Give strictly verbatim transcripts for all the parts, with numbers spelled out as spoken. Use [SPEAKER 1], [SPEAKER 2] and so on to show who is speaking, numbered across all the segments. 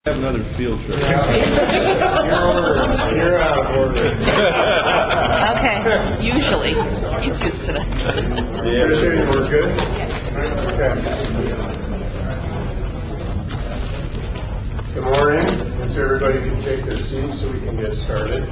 [SPEAKER 1] Have another field trip.
[SPEAKER 2] You're, you're out of order.
[SPEAKER 3] Okay, usually. He's used to that.
[SPEAKER 2] Yeah, we're good? Okay. Good morning. If everybody can take their seats so we can get started.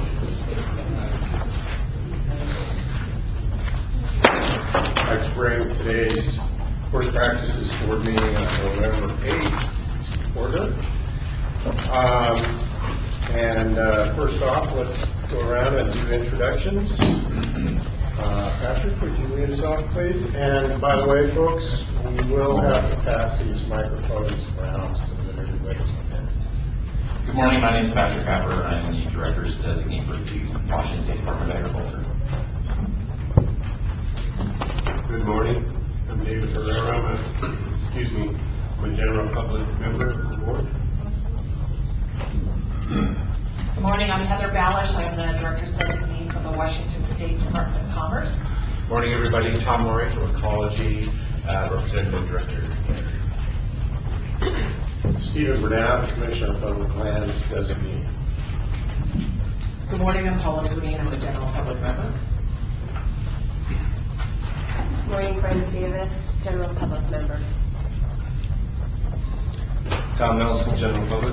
[SPEAKER 2] I'd like to bring today's Board Practices Board meeting on November eighth order. Um, and uh, first off, let's go around and do introductions. Uh, Patrick, would you lead us off, please? And by the way, folks, we will have to pass these microphones around so that everybody's in.
[SPEAKER 4] Good morning, my name is Patrick Happer. I'm the Director's Designee for the Washington State Department of Agriculture.
[SPEAKER 2] Good morning. I'm David Herrera. I'm a, excuse me, I'm a general public member of the board.
[SPEAKER 5] Good morning, I'm Heather Balish. I'm the Director's Designee for the Washington State Department of Commerce.
[SPEAKER 6] Morning, everybody. Tom Murray from Ecology, uh, Representative Director.
[SPEAKER 2] Stephen Burnett, Commissioner of Public Lands Designee.
[SPEAKER 5] Good morning, I'm Paula Sweeney. I'm a general public member.
[SPEAKER 7] Good morning, Brent Davis, general public member.
[SPEAKER 6] Tom Nelson, General Public.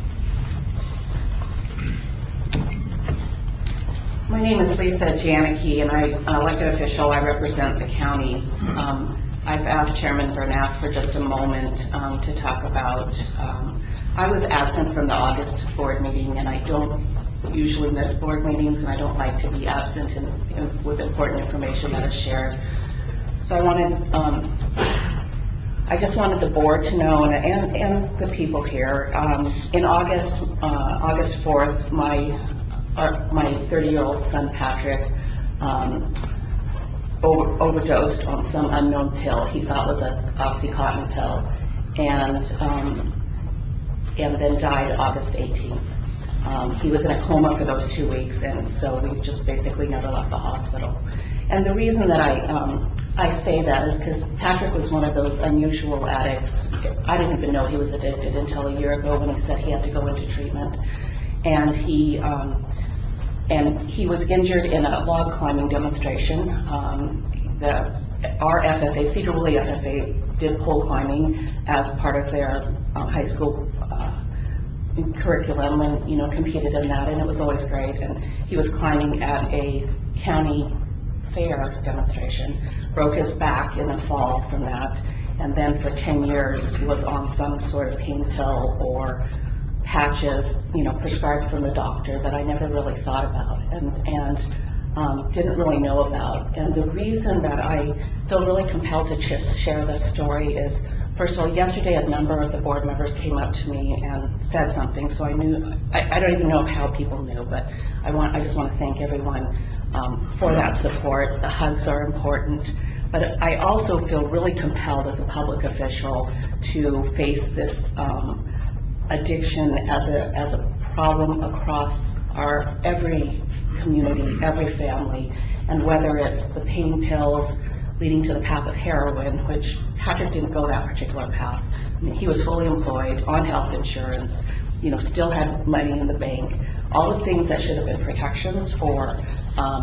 [SPEAKER 3] My name is Lisa Janicki, and I'm an elected official. I represent the counties. Um, I've asked Chairman Burnett for just a moment um, to talk about, um, I was absent from the August board meeting, and I don't usually miss board meetings, and I don't like to be absent in, in, with important information that is shared. So I wanted, um, I just wanted the board to know, and, and, and the people here, um, in August, uh, August fourth, my Our, my thirty-year-old son, Patrick, um, over, overdosed on some unknown pill he thought was an Oxycontin pill, and um, and then died August eighteenth. Um, he was in a coma for those two weeks, and so we just basically never left the hospital. And the reason that I um, I say that is because Patrick was one of those unusual addicts. I didn't even know he was addicted until a year ago when he said he had to go into treatment, and he. Um, And he was injured in a log climbing demonstration. Um, the, our F F A, Cedar Woolley F F A, did pole climbing as part of their uh, high school uh, curriculum, and you know competed in that, and it was always great. And he was climbing at a county fair demonstration, broke his back in a fall from that, and then for ten years was on some sort of pain pill or patches, you know, prescribed from the doctor that I never really thought about and, and um, didn't really know about. And the reason that I feel really compelled to just share this story is, first of all, yesterday a number of the board members came up to me and said something, so I knew, I, I don't even know how people knew, but I want, I just want to thank everyone um, for that support. The hugs are important, but I also feel really compelled as a public official to face this um, addiction as a as a problem across our every community, every family, and whether it's the pain pills leading to the path of heroin, which Patrick didn't go that particular path. I mean, he was fully employed on health insurance, you know, still had money in the bank, all the things that should have been protections for um,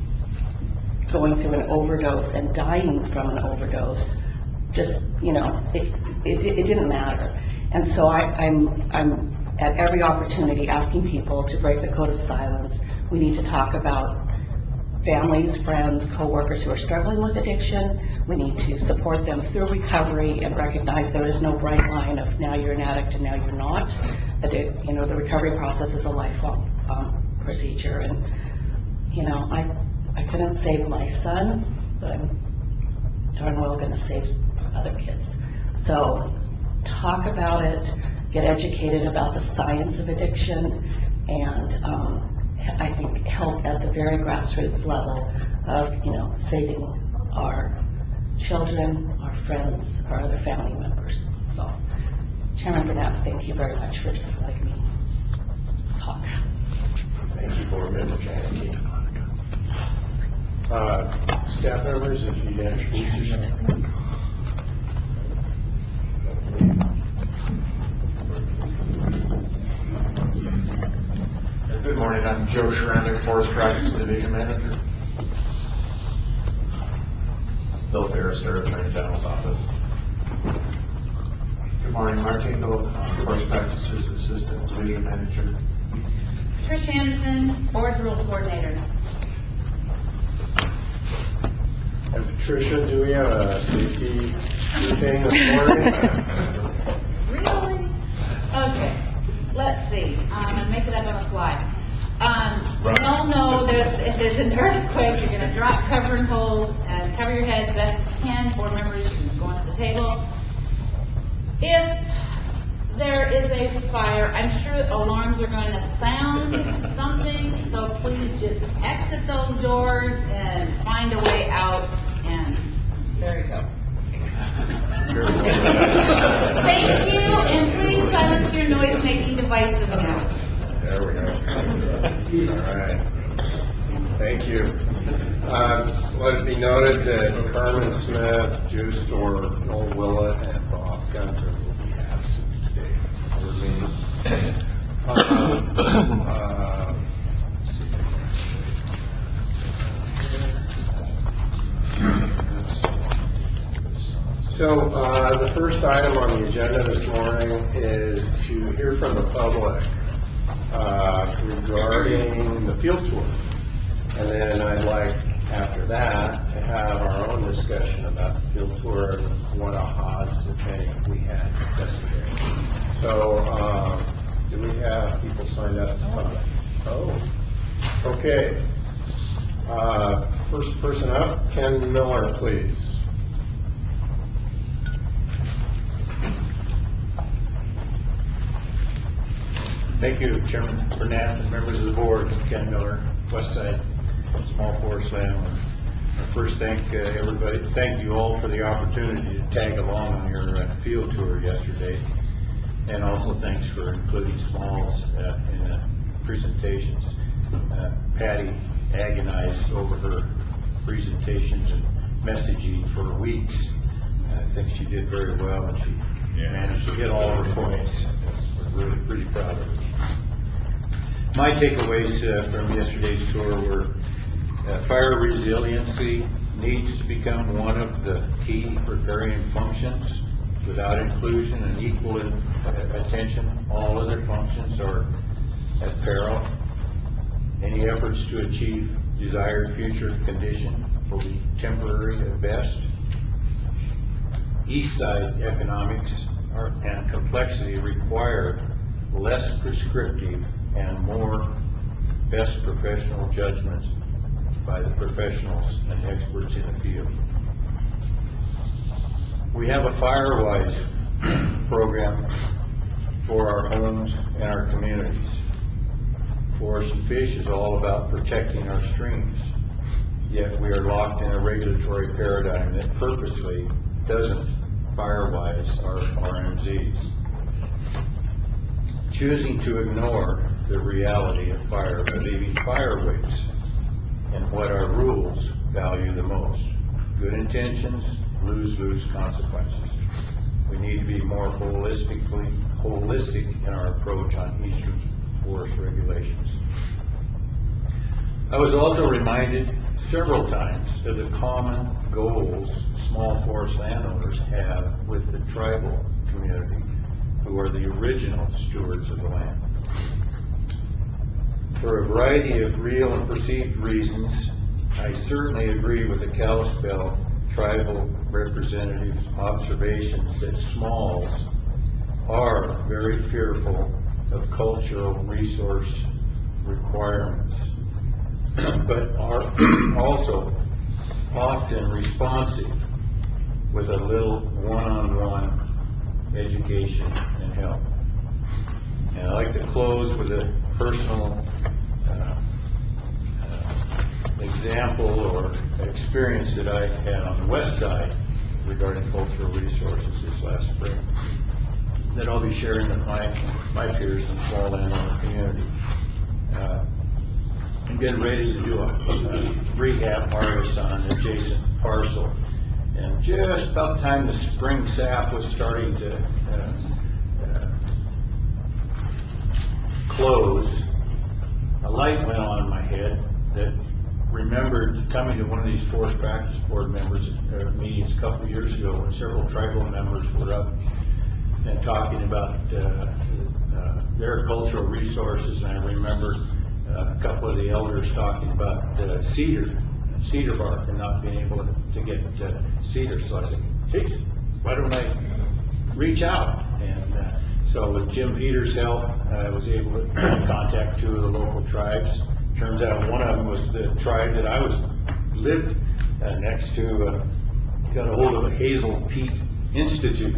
[SPEAKER 3] going through an overdose and dying from an overdose. Just, you know, it, it, it didn't matter. And so I, I'm, I'm at every opportunity asking people to break the code of silence. We need to talk about families, friends, coworkers who are struggling with addiction. We need to support them through recovery and recognize there is no bright line of now you're an addict and now you're not. Addic- you know, the recovery process is a lifelong um, procedure. And, you know, I, I couldn't save my son, but I'm darn well going to save other kids. So talk about it, get educated about the science of addiction, and um, I think help at the very grassroots level of, you know, saving our children, our friends, our other family members. So, Chairman Burnett, thank you very much for just letting me talk.
[SPEAKER 2] Thank you, Board Member Janicki. Uh, staff members, if you introduce yourself.
[SPEAKER 6] morning, I'm Joe Sharandic, Forest Practice Division Manager. Bill Barrister, Attorney General's Office.
[SPEAKER 2] Good morning, Mark Engel, uh, Forest Practices Assistant Division Manager.
[SPEAKER 5] Trish Anderson, Board Rules Coordinator.
[SPEAKER 2] And Patricia, do we have a safety thing this morning?
[SPEAKER 5] Really? Okay, let's see, um, I'm gonna make it up on the fly. Um, we all know that if there's an earthquake, you're gonna drop, cover and hold, and cover your head best you can. Board members, you can go under the table. If there is a fire, I'm sure alarms are going to sound something, so please just exit those doors and find a way out, and there you go. Thank you, and please silence your noise-making devices now.
[SPEAKER 2] There we go. All right. Thank you. Um, let it be noted that Carmen Smith, Drew Store, Noel Willett, and Bob Gunter will be absent today. Board meeting. Um, uh, let's see. So, uh, the first item on the agenda this morning is to hear from the public uh, regarding the field tour. And then I'd like, after that, to have our own discussion about the field tour and what ahas, if any, we had yesterday. So, um, do we have people signed up to talk? Oh, okay. Uh, first person up, Ken Miller, please.
[SPEAKER 1] Thank you, Chairman Bernath and members of the board. Ken Miller, Westside Small Forest Landowner. I first thank uh, everybody, thank you all for the opportunity to tag along on your uh, field tour yesterday, and also thanks for including Smalls uh, in the presentations. Uh, Patty agonized over her presentations and messaging for weeks. I think she did very well, and she yeah. managed to hit all her points. We're really pretty proud of her. My takeaways uh, from yesterday's tour were uh, fire resiliency needs to become one of the key riparian functions. Without inclusion and equal in, uh, attention, all other functions are at peril. Any efforts to achieve desired future condition will be temporary at best. East side economics are, and complexity require less prescriptive and more best professional judgment by the professionals and experts in the field. We have a FireWise program for our homes and our communities. Forest and Fish is all about protecting our streams, yet we are locked in a regulatory paradigm that purposely doesn't FireWise our R M Zs. Choosing to ignore the reality of fire by leaving fire weights and what our rules value the most. Good intentions, lose-lose consequences. We need to be more holistically holistic in our approach on eastern forest regulations. I was also reminded several times of the common goals small forest landowners have with the tribal community, who are the original stewards of the land. For a variety of real and perceived reasons, I certainly agree with the Kalispell tribal representative's observations that smalls are very fearful of cultural resource requirements, but are also often responsive with a little one-on-one education and help. And I'd like to close with a personal uh, uh, example or experience that I had on the west side regarding cultural resources this last spring that I'll be sharing with my, my peers in the small landowner community. Uh, I'm getting ready to do a, a rehab harvest on an adjacent parcel, and just about the time the spring sap was starting to uh, uh, close, uh, a light went on in my head that remembered coming to one of these forest practice board members, uh, meetings a couple of years ago when several tribal members were up and talking about, uh, uh, their cultural resources, and I remember uh, a couple of the elders talking about, uh, cedar, cedar bark and not being able to, to get, uh, cedar, so I said, geez, why don't I reach out? And, uh, so with Jim Peters' help, I was able to contact two of the local tribes. Turns out one of them was the tribe that I was, lived uh, next to, uh, got a hold of a Hazel Peak Institute.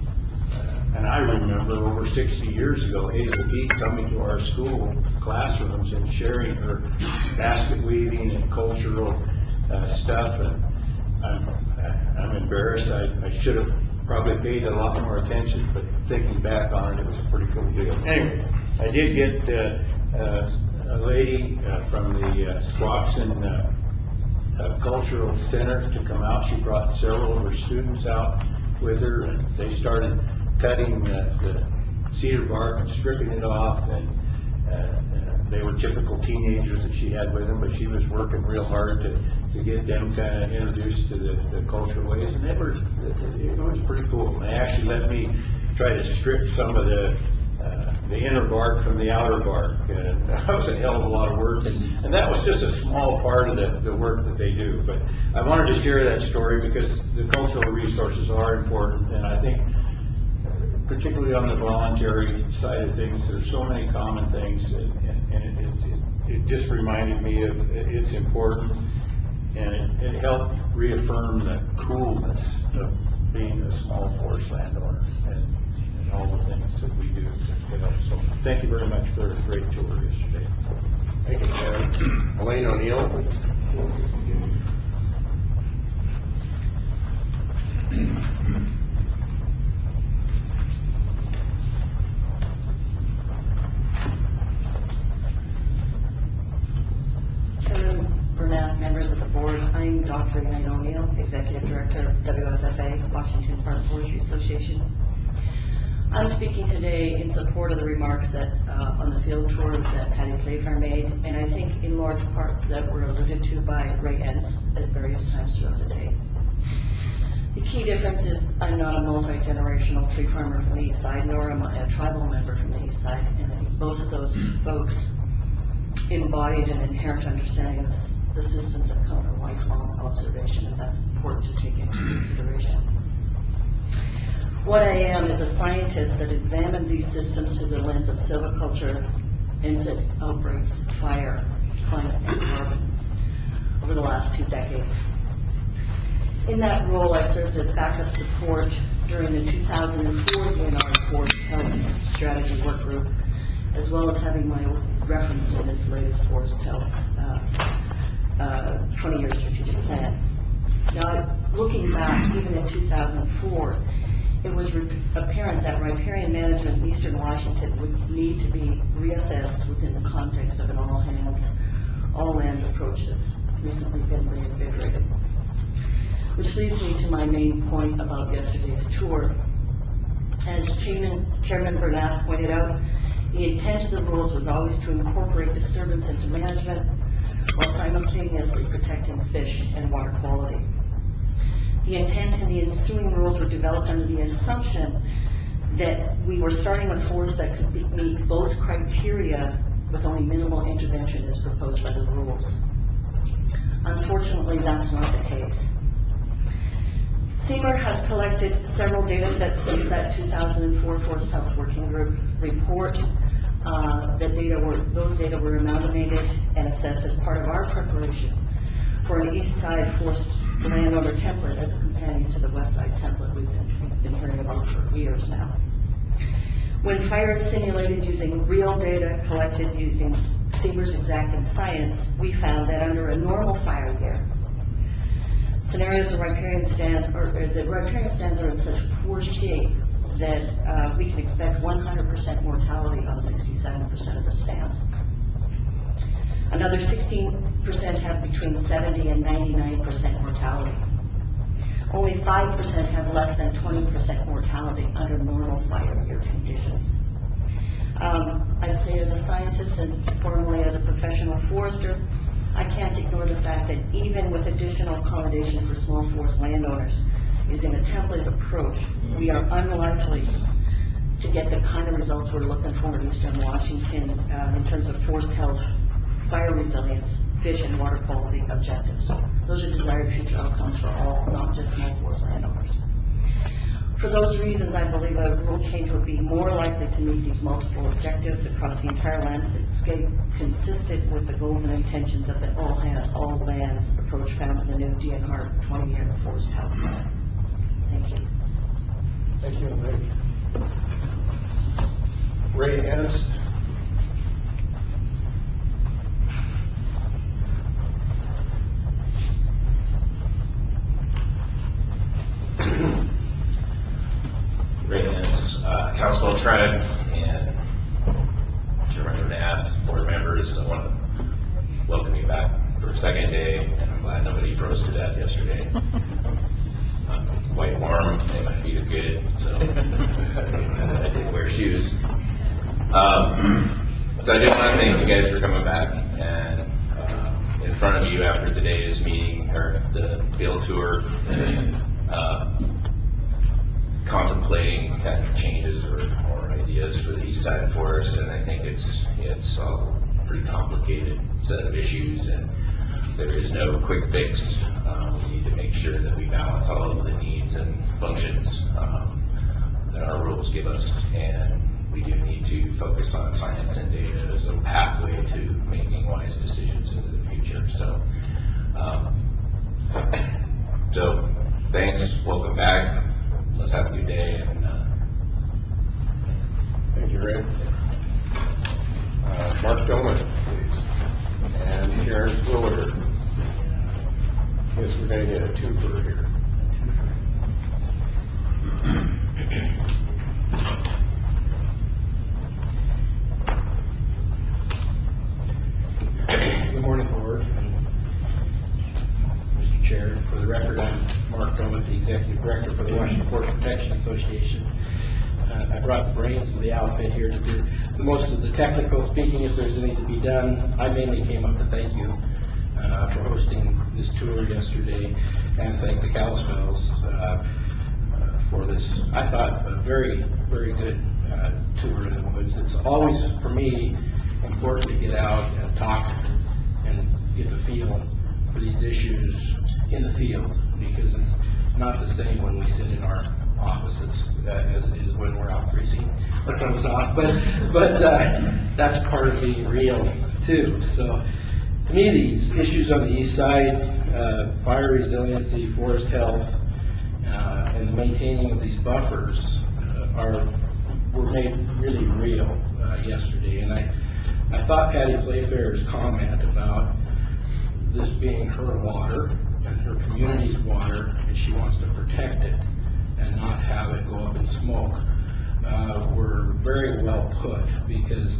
[SPEAKER 1] Uh, and I remember over sixty years ago, Hazel Peak coming to our school classrooms and sharing her basket weaving and cultural uh, stuff. And I'm, I'm embarrassed. I, I should have probably paid a lot more attention, but thinking back on it, it was a pretty cool deal. Anyway, I did get uh, uh, a lady uh, from the uh, Squaxin uh, uh, Cultural Center to come out. She brought several of her students out with her, and they started cutting uh, the cedar bark and stripping it off, and uh, uh, they were typical teenagers that she had with them, but she was working real hard to, to get them kind of introduced to the, the cultural ways, and they were, it, it was pretty cool. And they actually let me try to strip some of the uh, the inner bark from the outer bark, and that was a hell of a lot of work, and, and that was just a small part of the, the work that they do. But I wanted to share that story because the cultural resources are important, and I think particularly on the voluntary side of things, there's so many common things, and, and, and it, it, it just reminded me of it's important, and it, it helped reaffirm the coolness of being a small forest landowner and, and all the things that we do to help. So thank you very much for a great tour yesterday.
[SPEAKER 2] Thank you, Ken. Elaine O'Neill.
[SPEAKER 8] Chairman Burnett, members of the board, I'm Doctor Elaine O'Neill, Executive Director of W F F A, Washington Park Forestry Association. I'm speaking today in support of the remarks that uh, on the field tours that Patty Playfair made, and I think in large part that were alluded to by Ray Enns at various times throughout the day. The key difference is I'm not a multi-generational tree farmer from the east side, nor am I a tribal member from the east side, and I think both of those folks embodied an inherent understanding of the systems that come from lifelong observation, and that's important to take into consideration. What I am is a scientist that examined these systems through the lens of silviculture, insect outbreaks, fire, climate, and carbon over the last two decades. In that role, I served as backup support during the two thousand four D N R Forest Health Strategy Work Group, as well as having my reference to this latest Forest Health uh, uh, twenty-year strategic plan. Now, looking back, even in two thousand four, it was apparent that riparian management in eastern Washington would need to be reassessed within the context of an all-hands, all-lands approach that's recently been reinvigorated. Which leads me to my main point about yesterday's tour. As Chairman, Chairman Burnett pointed out, the intent of the rules was always to incorporate disturbance into management while simultaneously protecting fish and water quality. The intent in the ensuing rules were developed under the assumption that we were starting with forests that could be, meet both criteria with only minimal intervention as proposed by the rules. Unfortunately, that's not the case. C M E R has collected several data sets since that two thousand four Forest Health Working Group report. Uh, the data were, those data were amalgamated and assessed as part of our preparation for an East Side Forest Landowner template as a companion to the West Side template we've been, we've been hearing about for years now. When fire is simulated using real data collected using C M E R's exacting science, we found that under a normal fire year, scenarios the riparian stands are, or the riparian stands are in such poor shape that uh, we can expect one hundred percent mortality on sixty-seven percent of the stands. Another sixteen percent have between seventy and ninety-nine percent mortality. Only five percent have less than twenty percent mortality under normal fire year conditions. Um, I'd say as a scientist and formerly as a professional forester, I can't ignore the fact that even with additional accommodation for small forest landowners, using a template approach, we are unlikely to get the kind of results we're looking for in Eastern Washington uh, in terms of forest health, fire resilience, fish and water quality objectives. Those are desired future outcomes for all, not just small forest landowners. For those reasons, I believe a rule change would be more likely to meet these multiple objectives across the entire landscape, consistent with the goals and intentions of the all hands, all lands approach found in the new D N R twenty-year forest health plan. Thank you.
[SPEAKER 2] Thank you, Ray. Ray Ernst.
[SPEAKER 4] Ray Ernst, uh, Council Tribe, and Chairman Bernath, board members. I want to welcome you back for a second day, and I'm glad nobody froze to death yesterday. I'm quite warm, and my feet are good, so I did wear shoes. Um, so I just want to thank you guys for coming back, and uh, in front of you after today's meeting, or the field tour, uh, contemplating kind of changes or, or ideas for the east side forest, and I think it's it's a pretty complicated set of issues, and there is no quick fix. Um, we need to make sure that we balance all of the needs and functions um, that our rules give us, and we do need to focus on science and data as a pathway to making wise decisions into the future. So, um, so thanks. Welcome back. Let's have a good day. And uh,
[SPEAKER 2] Thank you, Ray. Uh, Mark Doman, please. And Karen Fluider. Guess we're going to get a twofer here.
[SPEAKER 9] Good morning, Board and Mister Chair. For the record, I'm Mark Doman, the Executive Director for the Washington Forest Protection Association. Uh, I brought the brains of the outfit here to do the most of the technical speaking if there's any to be done. I mainly came up to thank you uh, for hosting this tour yesterday and thank the Kalispels uh, uh, for this, I thought, a very, very good uh, tour in the woods. It's always, for me, important to get out and talk and get the feel for these issues in the field, because it's not the same when we sit in our offices uh, as it is when we're out freezing our toes off. But but uh, that's part of being real too. So to me, these issues on the east side, uh, fire resiliency, forest health, uh, and the maintaining of these buffers uh, are were made really real uh, yesterday. And I I thought Patty Playfair's comment about this being her water and her community's water, and she wants to protect it and not have it go up in smoke, uh, were very well put, because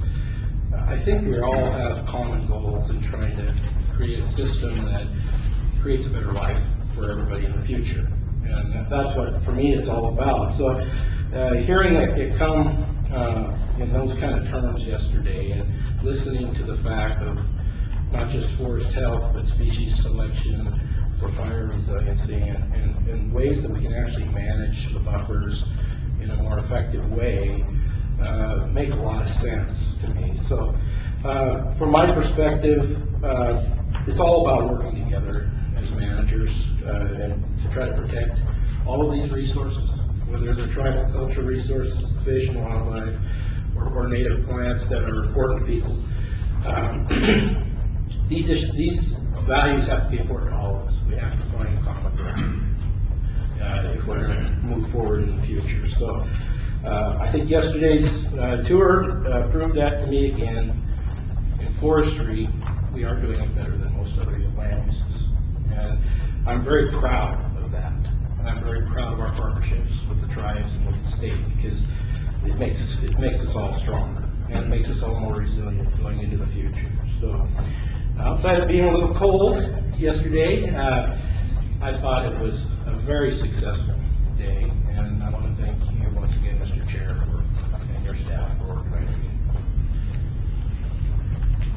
[SPEAKER 9] I think we all have common goals in trying to create a system that creates a better life for everybody in the future. And that's what, for me, it's all about. So uh, hearing it, it come uh, in those kind of terms yesterday, and listening to the fact of not just forest health, but species selection for fire resiliency, and, and, and ways that we can actually manage the buffers in a more effective way, uh, make a lot of sense to me. So uh, from my perspective, uh, it's all about working together as managers uh, and to try to protect all of these resources, whether they're tribal culture resources, fish and wildlife, or, or native plants that are important to people. Um, these, these values have to be important to all of us. We have to find common ground uh, if we're going to move forward in the future. So uh, I think yesterday's uh, tour uh, proved that to me again. In forestry, we are doing it better than most other land uses. And I'm very proud of that. And I'm very proud of our partnerships with the tribes and with the state, because it makes us, it makes us all stronger, and it makes us all more resilient going into the future. So outside of being a little cold yesterday, uh, I thought it was a very successful day, and I want to thank you once again, Mister Chair, for, and your staff for organizing it.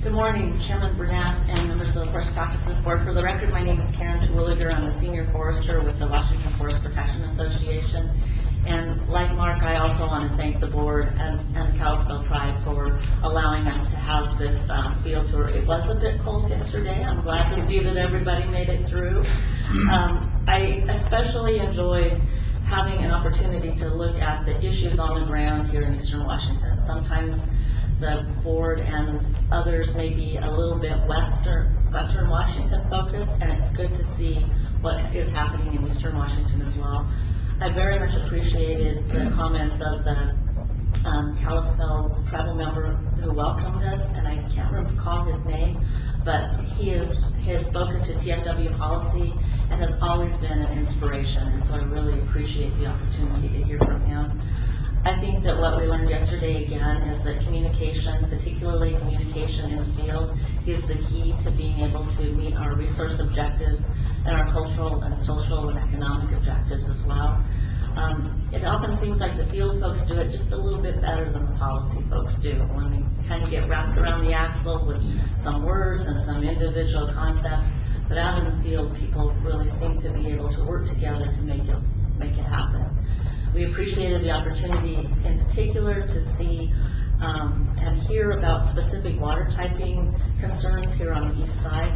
[SPEAKER 8] Good morning, Chairman Burnett and members of the Forest Practices Board. For the record, my name is Karen Terwilliger. I'm a senior forester with the Washington Forest Protection Association. And like Mark, I also want to thank the board and, and the Kalispell Tribe for allowing us to have this um, field tour. It was a bit cold yesterday. I'm glad to see that everybody made it through. Um, I especially enjoyed having an opportunity to look at the issues on the ground here in Eastern Washington. Sometimes the board and others may be a little bit western, Western Washington focused, and it's good to see what is happening in Eastern Washington as well. I very much appreciated the comments of the um, Kalispell tribal member who welcomed us, and I can't recall his name, but he is he has spoken to T F W policy and has always been an inspiration, and so I really appreciate the opportunity to hear from him. I think that what we learned yesterday again is that communication, particularly communication in the field, is the key to being able to meet our resource objectives and our cultural and social and economic objectives as well. Um, it often seems like the field folks do it just a little bit better than the policy folks do when we kind of get wrapped around the axle with some words and some individual concepts. But out in the field, people really seem to be able to work together to make it make it happen. We appreciated the opportunity in particular to see um, and hear about specific water typing concerns here on the east side.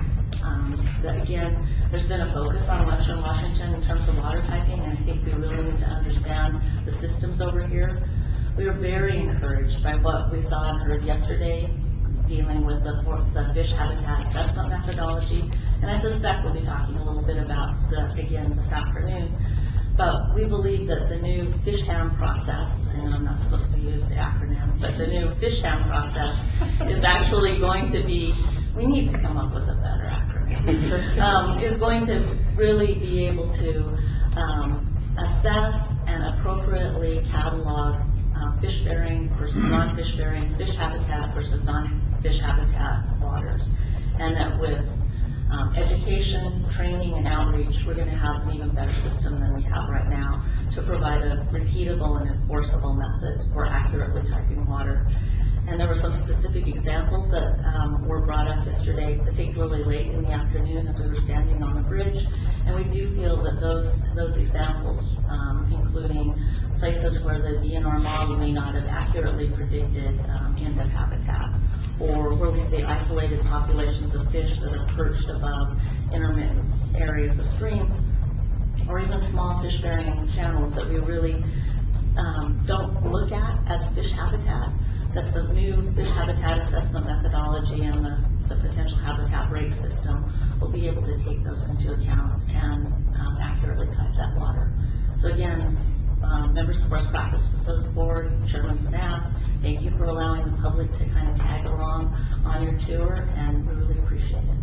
[SPEAKER 8] Um, that again, there's been a focus on Western Washington in terms of water typing, and I think we really need to understand the systems over here. We were very encouraged by what we saw and heard yesterday dealing with the, the fish habitat assessment methodology, and I suspect we'll be talking a little bit about the, again this afternoon. But we believe that the new FishHam process, I know I'm not supposed to use the acronym, but the new FishHam process is actually going to be, we need to come up with a better acronym, um, is going to really be able to um, assess and appropriately catalog uh, fish-bearing versus non-fish-bearing, fish habitat versus non-fish habitat waters. And that with Um, education, training, and outreach, we're going to have an even better system than we have right now to provide a repeatable and enforceable method for accurately typing water. And there were some specific examples that um, were brought up yesterday, particularly late in the afternoon as we were standing on the bridge. And we do feel that those those examples, um, including places where the D N R model may not have accurately predicted um, end of habitat, or where we see isolated populations of fish that are perched above intermittent areas of streams, or even small fish-bearing channels that we really um, don't look at as fish habitat, that the new fish habitat assessment methodology and the, the potential habitat rate system will be able to take those into account and um, accurately type that water. So again, Um, members of Forest Practices Board, Chairman Burnett, thank you for allowing the public to kind of tag along on your tour, and we really appreciate it.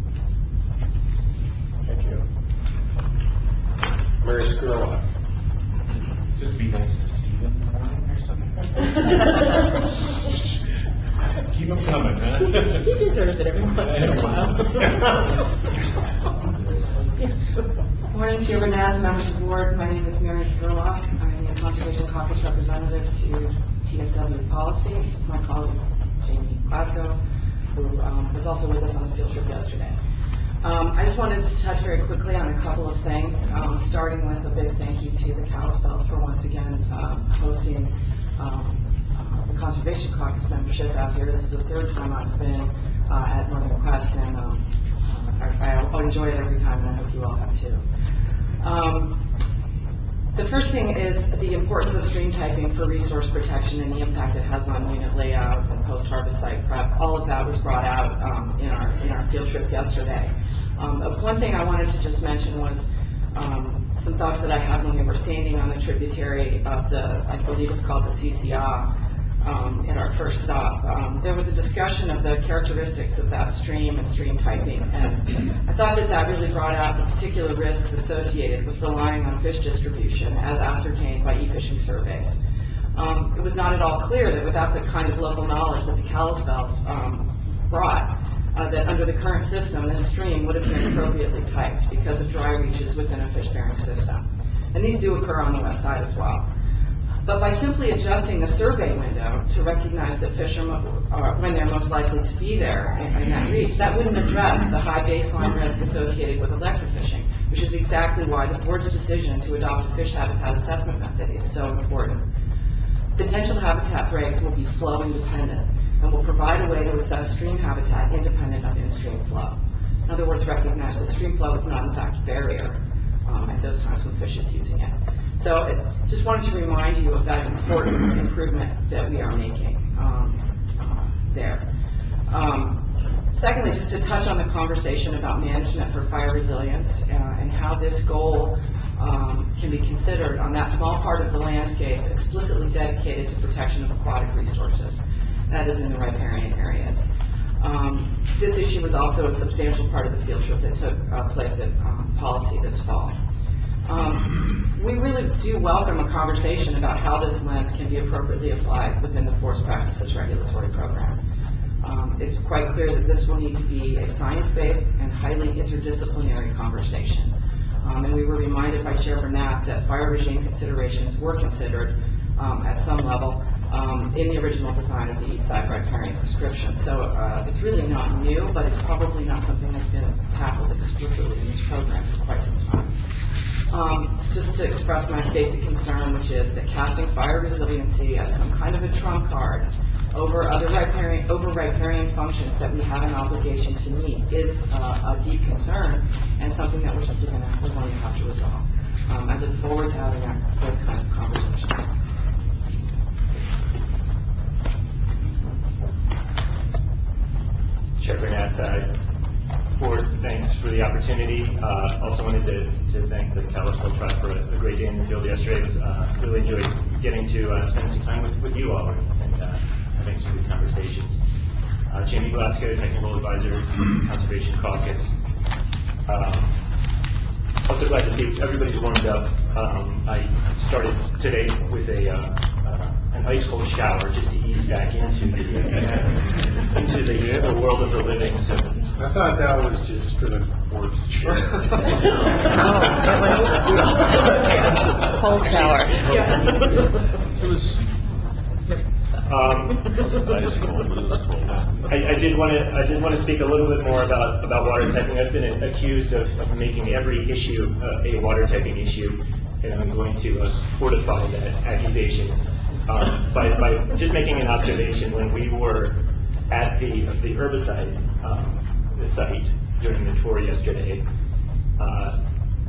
[SPEAKER 2] Thank you. Mary Skirla.
[SPEAKER 6] Just be nice to Stephen in the morning or something. Keep him coming, huh?
[SPEAKER 9] He deserves it every once in a while.
[SPEAKER 10] Morning, Chair Burnett, members of the board. My name is Mary Spurlock. I'm the Conservation Caucus representative to T F W policy. This is my colleague, Jamie Glasgow, who um, was also with us on the field trip yesterday. Um, I just wanted to touch very quickly on a couple of things, um, starting with a big thank you to the Kalispells for once again um, hosting um, uh, the Conservation Caucus membership out here. This is the third time I've been uh, at Northern Quest, and um, I, I enjoy it every time, and I hope you all have too. Um, the first thing is the importance of stream typing for resource protection and the impact it has on unit layout and post-harvest site prep. All of that was brought out um, in our in our field trip yesterday. Um, one thing I wanted to just mention was um, some thoughts that I had when we were standing on the tributary of the, I believe it's called the C C R. Um, at our first stop. Um, there was a discussion of the characteristics of that stream and stream typing, and I thought that that really brought out the particular risks associated with relying on fish distribution as ascertained by e-fishing surveys. Um, it was not at all clear that without the kind of local knowledge that the Kalispells um, brought, uh, that under the current system, this stream would have been appropriately typed because of dry reaches within a fish-bearing system. And these do occur on the west side as well. But by simply adjusting the survey window to recognize that fish are, mo- are when they're most likely to be there in, in that reach, that wouldn't address the high baseline risk associated with electrofishing, which is exactly why the board's decision to adopt a fish habitat assessment method is so important. Potential habitat breaks will be flow independent and will provide a way to assess stream habitat independent of in-stream flow. In other words, recognize that stream flow is not in fact a barrier um, at those times when fish is using it. So it, just wanted to remind you of that important improvement that we are making um, uh, there. Um, secondly, just to touch on the conversation about management for fire resilience uh, and how this goal um, can be considered on that small part of the landscape explicitly dedicated to protection of aquatic resources. That is in the riparian areas. Um, this issue was also a substantial part of the field trip that took uh, place at um, Policy this fall. Um, we really do welcome a conversation about how this lens can be appropriately applied within the forest practices regulatory program. Um, it's quite clear that this will need to be a science-based and highly interdisciplinary conversation. Um, and we were reminded by Chair Bernath that fire regime considerations were considered um, at some level um, in the original design of the East Side riparian prescription. So uh, it's really not new, but it's probably not something that's been tackled explicitly in this program for quite some time. Um, just to express my basic concern, which is that casting fire resiliency as some kind of a trump card over other riparian, over riparian functions that we have an obligation to meet is uh, a deep concern and something that we're simply going to, we're going to have to resolve. Um, I look forward to having that, those kinds of conversations.
[SPEAKER 11] Chair Bernath, uh, Board, thanks for the opportunity. Uh, also wanted to, to thank the Kalispell Tribe for a, a great day in the field yesterday. It was uh, really enjoyed getting to uh, spend some time with, with you all and, and uh, having some good conversations. Uh, Jamie Glasgow, Technical Advisor, Conservation Caucus. Um, also glad to see everybody's warmed up. Um, I started today with a uh, uh, an ice cold shower just to ease back into the uh, into the, the world of the living. So
[SPEAKER 2] I thought that was just for the board's chair.
[SPEAKER 3] Cold shower.
[SPEAKER 11] Um, I, I did want to I did want to speak a little bit more about about water typing. I've been accused of, of making every issue uh, a water typing issue, and I'm going to uh, fortify that accusation um, by by just making an observation. When we were at the the herbicide um, the site during the tour yesterday, uh,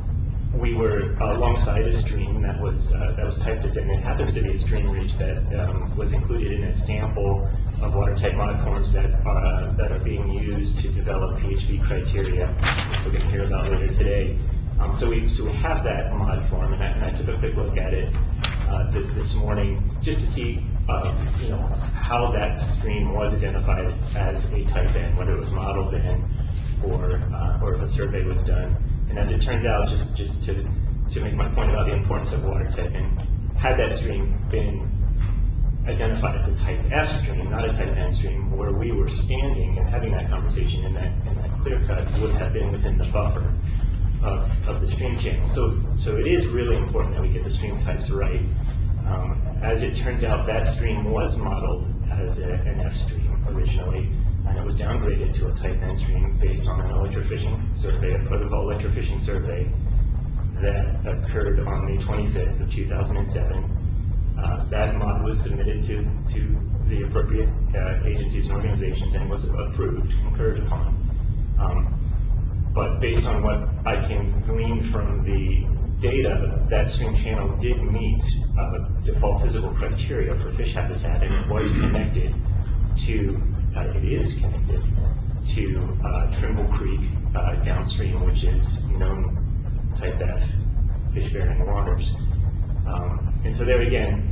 [SPEAKER 11] we were alongside a stream that was uh, that was typed as in. It happens to be a stream reach that um, was included in a sample of water type monoforms that are uh, that are being used to develop P H B criteria, which we're going to hear about later today. Um, so we so we have that mod form, and I, and I took a quick look at it uh, th this morning just to see uh, you know how that stream was identified as a type N, whether it was modeled in or uh, or if a survey was done. And as it turns out, just, just to, to make my point about the importance of water typing, had that stream been identified as a type F stream, not a type N stream, where we were standing and having that conversation in that, in that clear cut would have been within the buffer of, of the stream channel. So, so it is really important that we get the stream types right. Um, as it turns out, that stream was modeled as a, an F stream originally, and it was downgraded to a type N stream based on an electrofishing survey, a protocol electrofishing survey that occurred on May twenty-fifth of two thousand seven. Uh, that mod was submitted to, to the appropriate uh, agencies and organizations and was approved, concurred upon. Um, but based on what I can glean from the data, that stream channel did meet uh, default physical criteria for fish habitat, and it was connected to Uh, it is connected to uh, Trimble Creek uh, downstream, which is known type F fish-bearing waters. Um, and so there again,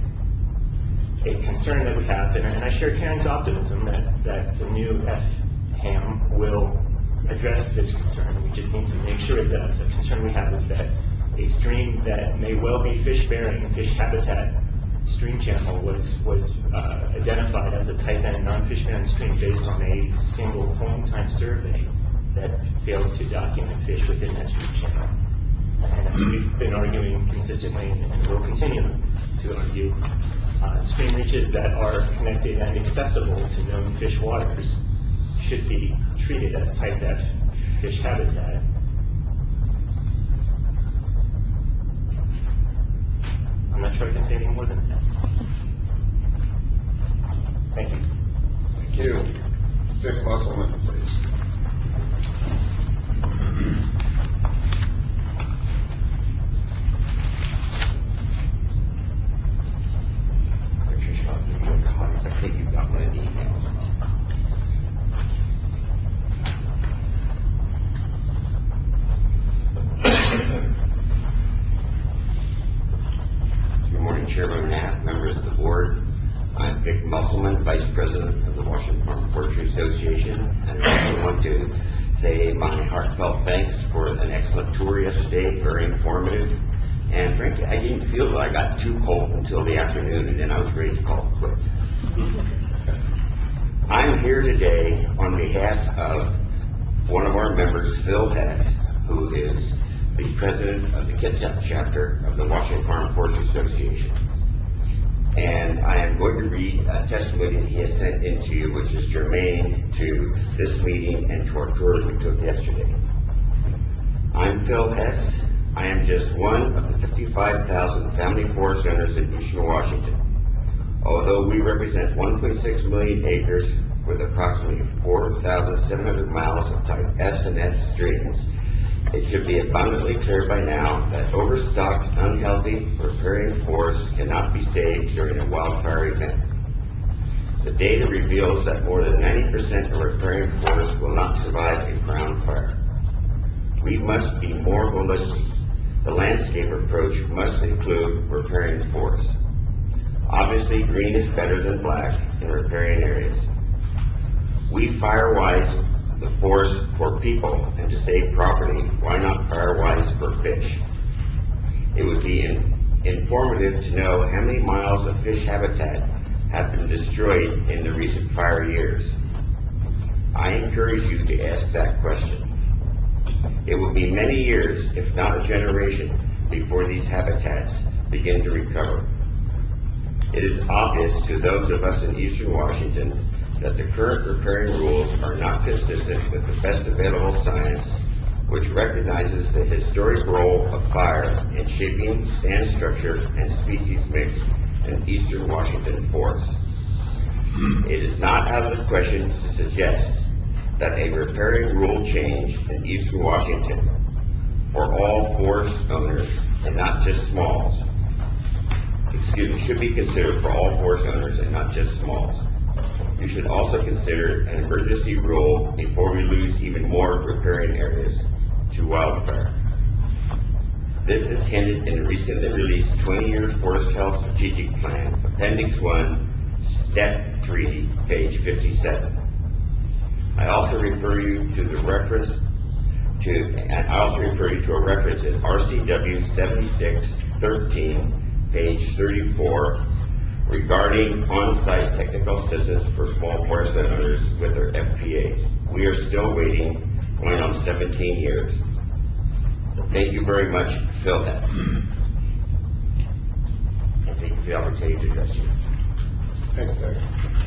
[SPEAKER 11] a concern that we have, and, and I share Karen's optimism that, that the new F HAM will address this concern. We just need to make sure it does. A concern we have is that a stream that may well be fish-bearing, fish habitat stream channel was was uh, identified as a type N non-fish bearing stream based on a single point in time survey that failed to document fish within that stream channel. And as we've been arguing consistently and will continue to argue, uh, stream reaches that are connected and accessible to known fish waters should be treated as type F fish habitat. I'm not sure I can say any more than that. Thank you.
[SPEAKER 2] Thank you. Vic Musselman, please.
[SPEAKER 12] Patricia, I'll give you a copy. I think you've got my emails. Good morning, Chairman Knapp, members of the board. I'm Vic Musselman, Vice President of the Washington Farm Forestry Association, and I also want to say my heartfelt thanks for an excellent tour yesterday, very informative, and frankly, I didn't feel that I got too cold until the afternoon, and then I was ready to call it quits. I'm here today on behalf of one of our members, Phil Hess, who is the president of the Kitsap chapter of the Washington Farm Forestry Association. And I am going to read a testimony that he has sent in to you, which is germane to this meeting and to our tours we took yesterday. I'm Phil Hess. I am just one of the fifty-five thousand family forest owners in Eastern Washington. Although we represent one point six million acres with approximately four thousand seven hundred miles of type S and F streams, it should be abundantly clear by now that overstocked, unhealthy, riparian forests cannot be saved during a wildfire event. The data reveals that more than ninety percent of riparian forests will not survive a ground fire. We must be more holistic. The landscape approach must include riparian forests. Obviously, green is better than black in riparian areas. We firewise the forest for people and to save property. Why not firewise for fish? It would be in, informative to know how many miles of fish habitat have been destroyed in the recent fire years. I encourage you to ask that question. It will be many years, if not a generation, before these habitats begin to recover. It is obvious to those of us in Eastern Washington that the current riparian rules are not consistent with the best available science, which recognizes the historic role of fire in shaping stand structure and species mix in Eastern Washington forests. It is not out of the question to suggest that a riparian rule change in Eastern Washington for all forest owners and not just smalls, excuse me, should be considered for all forest owners and not just smalls. You should also consider an emergency rule before we lose even more riparian areas to wildfire. This is hinted in the recently released twenty-year Forest Health Strategic Plan, Appendix one, Step three, page fifty-seven. I also refer you to the reference to, and I also refer you to a reference in R C W seventy-six thirteen, page thirty-four, regarding on-site technical assistance for small forest owners with their F P As. We are still waiting, going on seventeen years. Thank you very much, Phil Hess. And thank you for the opportunity to address you.
[SPEAKER 2] Thanks, Doug.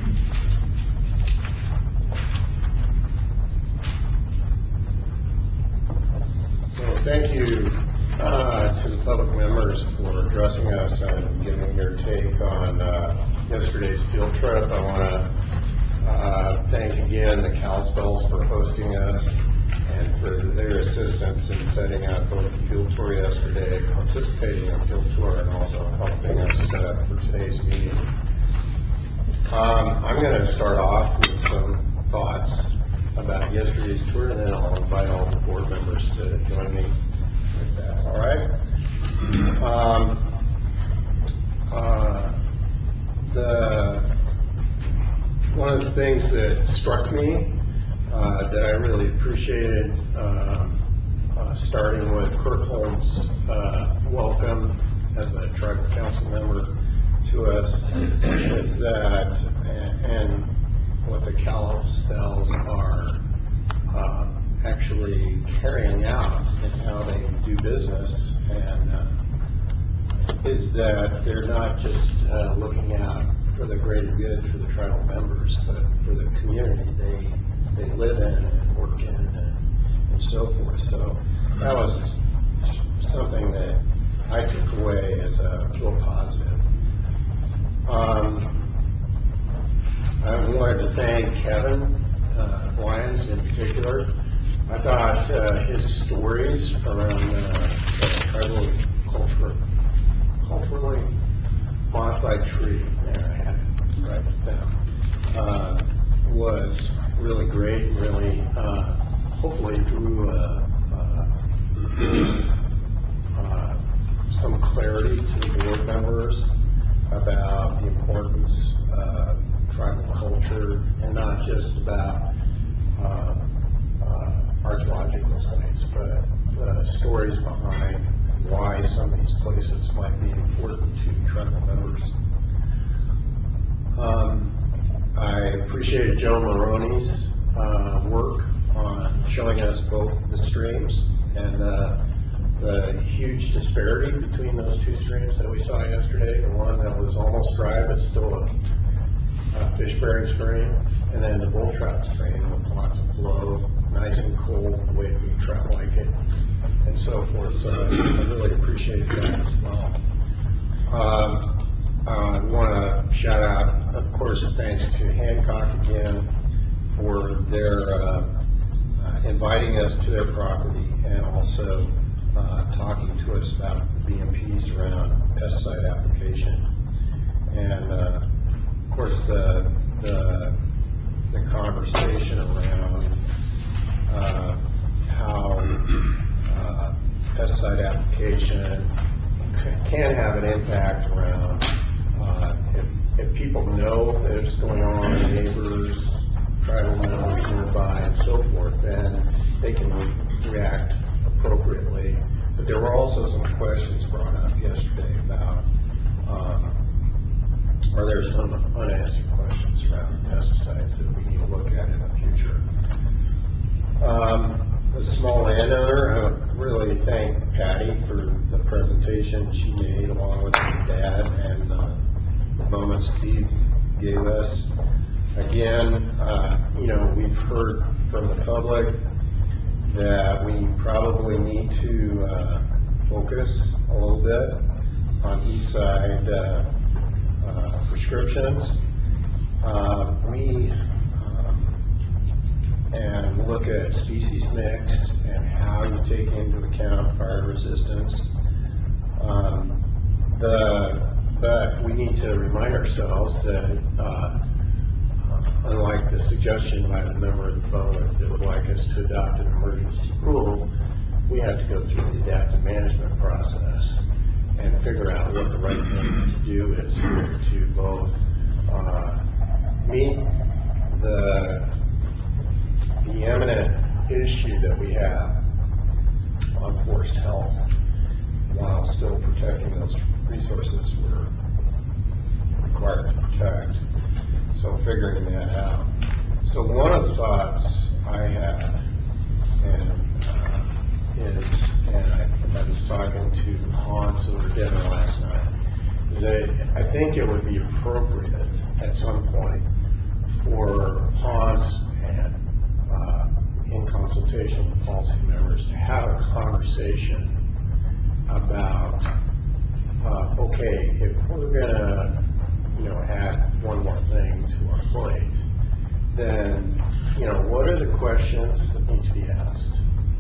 [SPEAKER 2] So thank you uh, to the public members for addressing us and giving their take on uh, yesterday's field trip. I want to uh, thank again the Kalispels for hosting us and for their assistance in setting up both the field tour yesterday, participating in the field tour, and also helping us set up for today's meeting. Um, I'm going to start off with some thoughts about yesterday's tour, and then I'll invite all the board members to join me with that. All right? Um, uh, the one of the things that struck me uh, that I really appreciated, uh, uh, starting with Kirk Holmes' uh, welcome as a tribal council member to us, is that, and, and what the Kalispels are uh, actually carrying out in how they do business, and uh, is that they're not just uh, looking out for the greater good for the tribal members, but for the community they they live in and work in and, and so forth. So that was something that I took away as a real positive. Um, I wanted to thank Kevin uh, Lyons in particular. I thought uh, his stories around uh, the tribal culture, culturally modified tree, there I had it right down, uh, was really great and really uh, hopefully drew uh, uh, uh, some clarity to the board members about the importance of tribal culture, and not just about uh, uh, archaeological sites, but the stories behind why some of these places might be important to tribal members. Um, I appreciated Joe Maroney's uh, work on showing us both the streams and uh, the huge disparity between those two streams that we saw yesterday. The one that was almost dry but still a uh, fish-bearing stream, and then the bull trout stream with lots of flow, nice and cold, the way we trout like it, and so forth. So I, I really appreciated that as well. Um, I want to shout out, of course, thanks to Hancock again for their uh, uh, inviting us to their property and also uh, talking to us about the B M Ps around pesticide application. And uh, of course, the, the, the conversation around uh, how uh, pesticide application can have an impact around uh, if, if people know that it's going on, neighbors, tribal members nearby, and so forth, then they can re react appropriately. But there were also some questions brought up yesterday about um, are there some unanswered questions around pesticides that we need to look at in the future. Um, a small landowner, I really thank Patty for the presentation she made along with her dad and uh, the moment Steve gave us. Again, uh, you know, we've heard from the public that we probably need to uh, focus a little bit on east side uh, uh, prescriptions. Uh, we um, and look at species mix and how you take into account fire resistance. Um, the, but we need to remind ourselves that uh, unlike the suggestion by the member of the public that would like us to adopt an emergency rule, we have to go through the adaptive management process and figure out what the right thing to do is here to both uh, meet the the eminent issue that we have on forest health while still protecting those resources we're required to protect. So figuring that out. So one of the thoughts I had and uh, is, and I, I was talking to Hans over dinner last night, is that I think it would be appropriate at some point for Hans and uh, in consultation with policy members to have a conversation about, uh, okay, if we're gonna, you know, add one more thing to our plate, then, you know, what are the questions that need to be asked?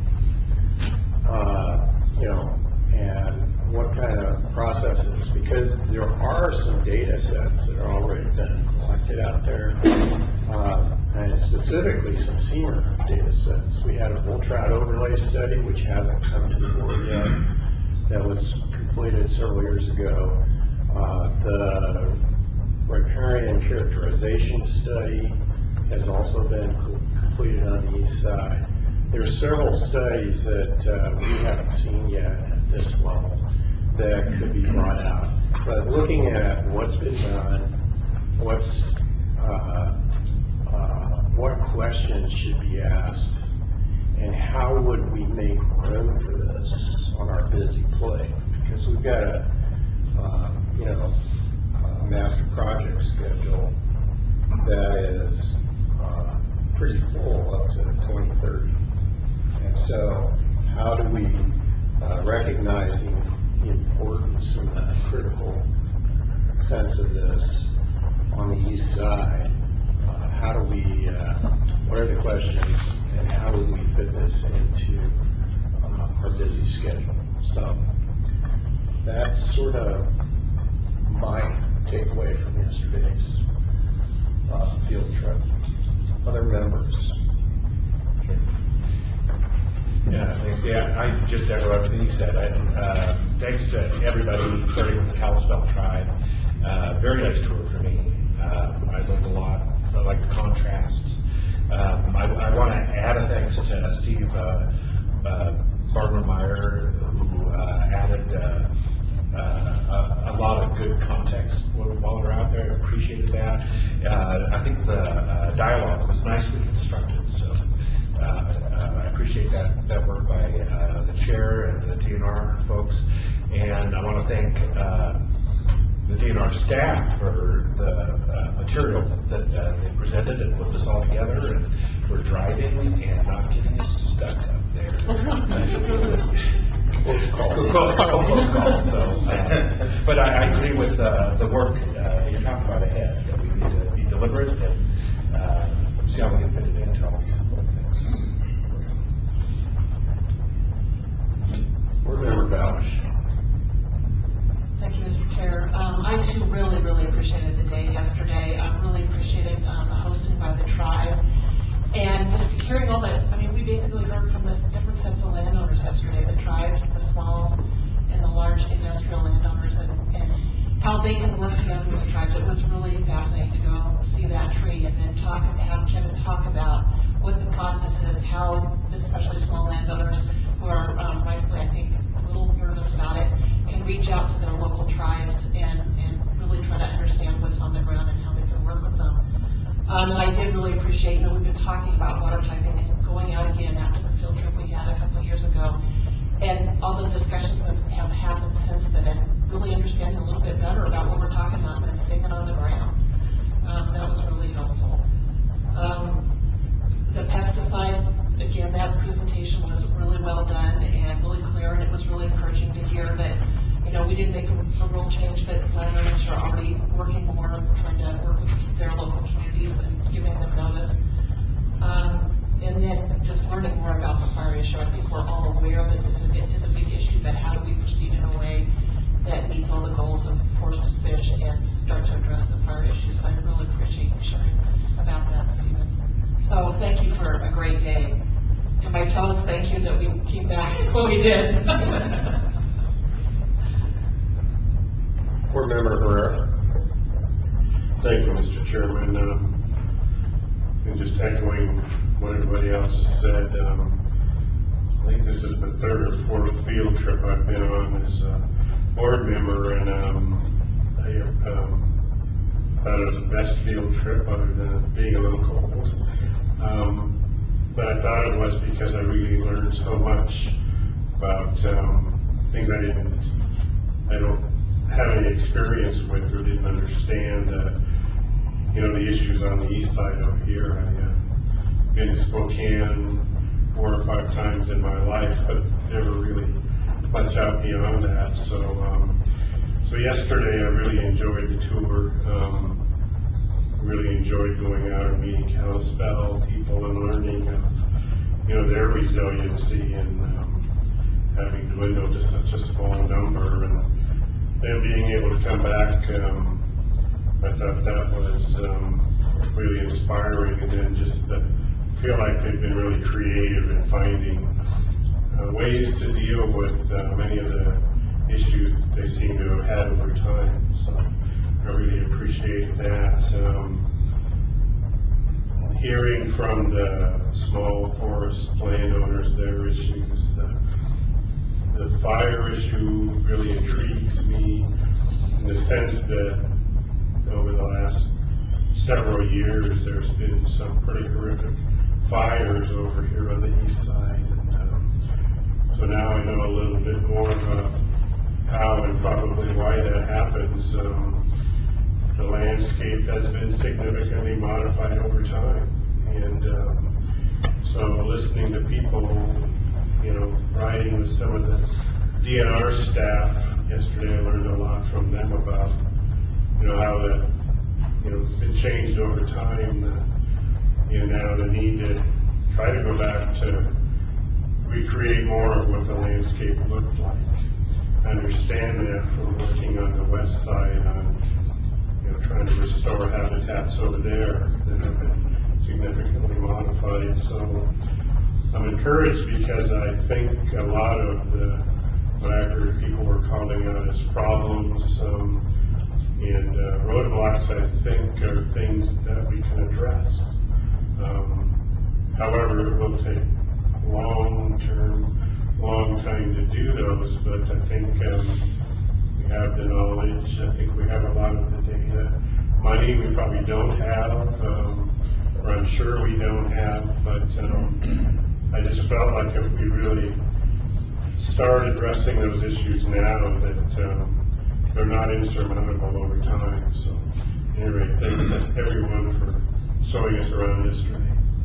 [SPEAKER 2] Uh, you know, and what kind of processes? Because there are some data sets that are already been collected out there, uh, and specifically some SEMER data sets. We had a bull trout overlay study, which hasn't come to the board yet, that was completed several years ago. Uh, the riparian characterization study has also been co completed on the east side. There are several studies that uh, we haven't seen yet at this level that could be brought out. But looking at what's been done, what's uh, uh, what questions should be asked, and how would we make room for this on our busy plate? Because we've got a, uh, you know, a master project schedule that is uh, pretty full up to twenty thirty. And so how do we, uh, recognizing the importance and the critical sense of this on the east side, uh, how do we, uh, what are the questions and how would we fit this into uh, our busy schedule? So that's sort of my takeaway from yesterday's uh, field trip. Other members?
[SPEAKER 6] Yeah, thanks. Yeah, I just echo everything you said. And uh, thanks to everybody, starting with the Kalispell tribe. Uh, very nice tour for me. Um, I learned a lot. I like the contrasts. Um, I, I want to add a thanks to Steve uh, uh, Barbermeyer, who uh, added uh, uh, a, a lot of good context while we're out there. I appreciated that. Uh, I think the uh, dialogue was nicely constructed. So. Uh, uh, I appreciate that, that work by uh, the chair and the D N R folks, and I want to thank uh, the D N R staff for the uh, material that uh, they presented and put this all together, and for driving and not getting us stuck up there. Close call. Close call. Close call. So, uh, but I, I agree with uh, the work uh, that you're talking about ahead, that we need to be deliberate and uh, see how we can fit it into all these important things.
[SPEAKER 2] Board Member Bausch.
[SPEAKER 13] Thank you, Mister Chair. Um, I too really, really appreciated the day yesterday. I really appreciated um, the hosting by the tribe. And just hearing all that, I mean, we basically heard from this different sets of landowners yesterday, the tribes, the smalls, and the large industrial landowners, and, and how they can work together with the tribes. It was really fascinating to go see that tree and then talk and have Kevin talk about what the process is, how especially small landowners who are um, rightfully, I think, a little nervous about it, can reach out to their local tribes and, and really try to understand what's on the ground and how they can work with them. Um, and I did really appreciate, you know, we've been talking about water typing and going out again after the field trip we had a couple of years ago, and all the discussions that have happened since then, and really understanding a little bit better about what we're talking about and seeing it on the ground. Um, that was really helpful. Um, the pesticide, again, that presentation was really well done and really clear, and it was really encouraging to hear that, you know, we didn't make a, a rule change, but landowners are already working more, trying to work with their local communities and giving them notice. Um, and then just learning more about the fire issue. I think we're all aware that this is a big issue, but how do we proceed in a way that meets all the goals of forested fish and start to address the fire issue? So I really appreciate you sharing about that, Stephen. So thank you for a great day. And my toes, thank you that we came back when we did.
[SPEAKER 2] Board Member Herrera.
[SPEAKER 14] Thank you, Mister Chairman. Um, and just echoing what everybody else has said, um, I think this is the third or fourth field trip I've been on as a board member, and um, I um, thought it was the best field trip other than being a little cold. Um, but I thought it was because I really learned so much about um, things I didn't, I don't have any experience with or didn't understand. Uh, you know, the issues on the east side over here. I uh, been to Spokane four or five times in my life, but never really much out beyond that. So, um, so yesterday I really enjoyed the tour. Um, really enjoyed going out and meeting Kalispell people and learning of, you know, their resiliency and um, having dwindled to such a small number, and then being able to come back. Um, I thought that was um, really inspiring, and then just the, feel like they've been really creative in finding uh, ways to deal with uh, many of the issues they seem to have had over time. So I really appreciate that. Um, hearing from the small forest landowners, their issues, the, the fire issue really intrigues me in the sense that over the last several years there's been some pretty horrific fires over here on the east side. And, um, so now I know a little bit more about how and probably why that happens. Um, the landscape has been significantly modified over time. And um, so listening to people, you know, riding with some of the D N R staff yesterday, I learned a lot from them about, you know, how that, you know, it's been changed over time. The, you know, now the need to try to go back to recreate more of what the landscape looked like. I understand that from working on the west side on, you know, trying to restore habitats over there that have been significantly modified. So I'm encouraged because I think a lot of the, what I heard people were calling out as problems um, and uh, roadblocks, I think are things that we can address. Um, however, it will take long-term, long time to do those, but I think um, we have the knowledge, I think we have a lot of the data. Money we probably don't have, um, or I'm sure we don't have, but um, I just felt like if we really start addressing those issues now, that um, they're not insurmountable over time. So anyway, thanks to everyone for showing us around this today.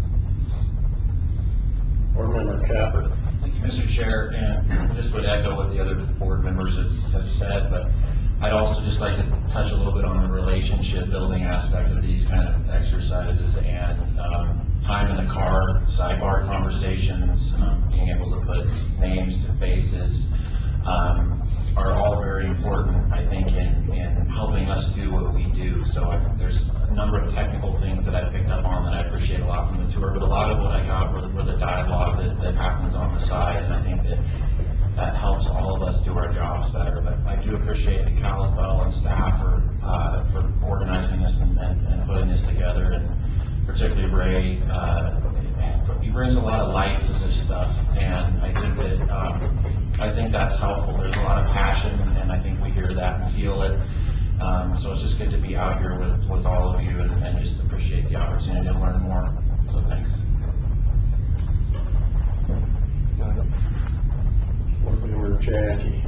[SPEAKER 9] Board Member Capper.
[SPEAKER 15] Thank you, Mister Chair, and just would echo what the other board members have, have said, but I'd also just like to touch a little bit on the relationship building aspect of these kind of exercises, and um, time in the car, sidebar conversations, um, being able to put names to faces, um, are all very important, I think, in, in helping us do what we do. So I, there's a number of technical things that I picked up on that I appreciate a lot from the tour, but a lot of what I got were, were the dialogue that, that happens on the side, and I think that that helps all of us do our jobs better. But I do appreciate the Kalispell and staff for, uh, for organizing this and, and, and putting this together, and particularly Ray. Uh, he brings a lot of life to this stuff, and I think that um, I think that's helpful. There's a lot of passion, and I think we hear that and feel it. Um, so it's just good to be out here with, with all of you, and, and just appreciate the opportunity to learn more. So thanks.
[SPEAKER 9] Board Member Jackie.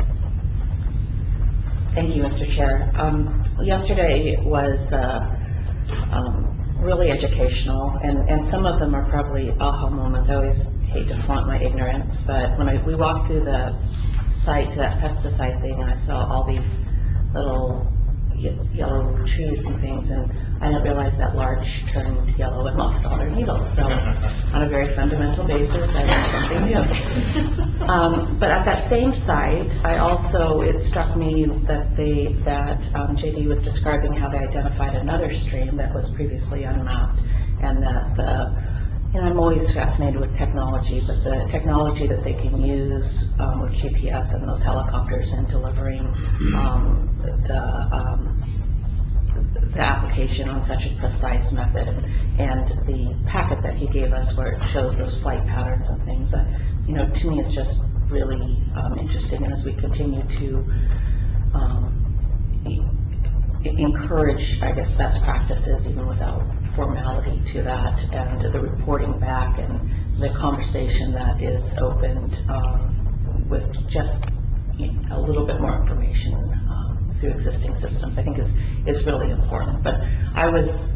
[SPEAKER 3] Thank you, Mister Chair. Um, yesterday was uh, um, really educational, and, and some of them are probably aha moments. I always hate to flaunt my ignorance, but when I, we walked through the site to that pesticide thing, and I saw all these little ye yellow trees and things, and I didn't realize that larch turned yellow and lost all their needles. So on a very fundamental basis, I learned something new. Um, but at that same site, I also, it struck me that they, that um, J D was describing how they identified another stream that was previously unmapped, and that the, you know, I'm always fascinated with technology, but the technology that they can use um, with G P S and those helicopters in delivering um, the, um, the application on such a precise method, and, and the packet that he gave us where it shows those flight patterns and things, uh, you know, to me it's just really um, interesting. And as we continue to um, e encourage, I guess, best practices even without formality to that, and the reporting back and the conversation that is opened um, with just a little bit more information um, through existing systems, I think is, is really important. But I was,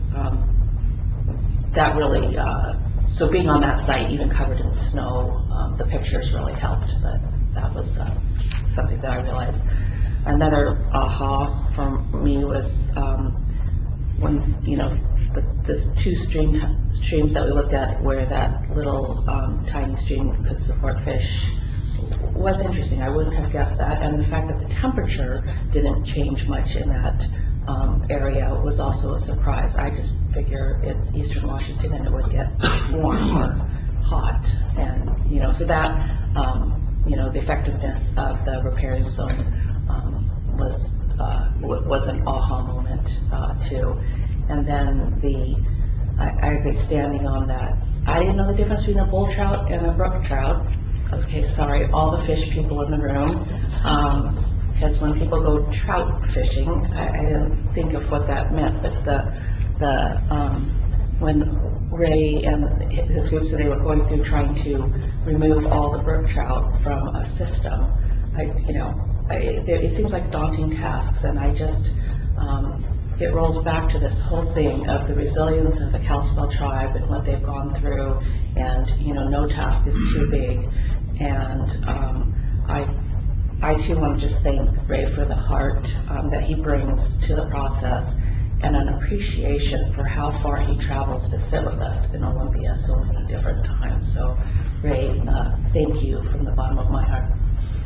[SPEAKER 3] um, that really, uh, so being on that site, even covered in snow, um, the pictures really helped, but that was uh, something that I realized. Another aha for me was um, when, you know, the, the two stream, streams that we looked at where that little um, tiny stream could support fish was interesting. I wouldn't have guessed that. And the fact that the temperature didn't change much in that um, area was also a surprise. I just figure it's Eastern Washington and it would get warm or hot. And, you know, so that, um, you know, the effectiveness of the riparian zone um, was, uh, was an aha moment uh, too. And then the, I, I've been standing on that. I didn't know the difference between a bull trout and a brook trout. Okay, sorry, all the fish people in the room. Um, because when people go trout fishing, I, I didn't think of what that meant. But the, the, um, when Ray and his group, so they were going through trying to remove all the brook trout from a system. I, you know, I, it, it seems like daunting tasks, and I just, um, it rolls back to this whole thing of the resilience of the Kalispel tribe and what they've gone through, and, you know, no task is too big. And um, I, I too want to just thank Ray for the heart um, that he brings to the process, and an appreciation for how far he travels to sit with us in Olympia so many different times. So, Ray, uh, thank you from the bottom of my heart.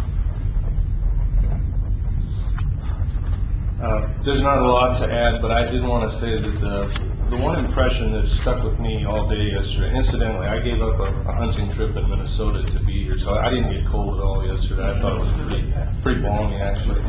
[SPEAKER 16] Uh, there's not a lot to add, but I did want to say that the, the one impression that stuck with me all day yesterday, incidentally, I gave up a, a hunting trip in Minnesota to be here, so I didn't get cold at all yesterday. I thought it was pretty, pretty balmy, actually.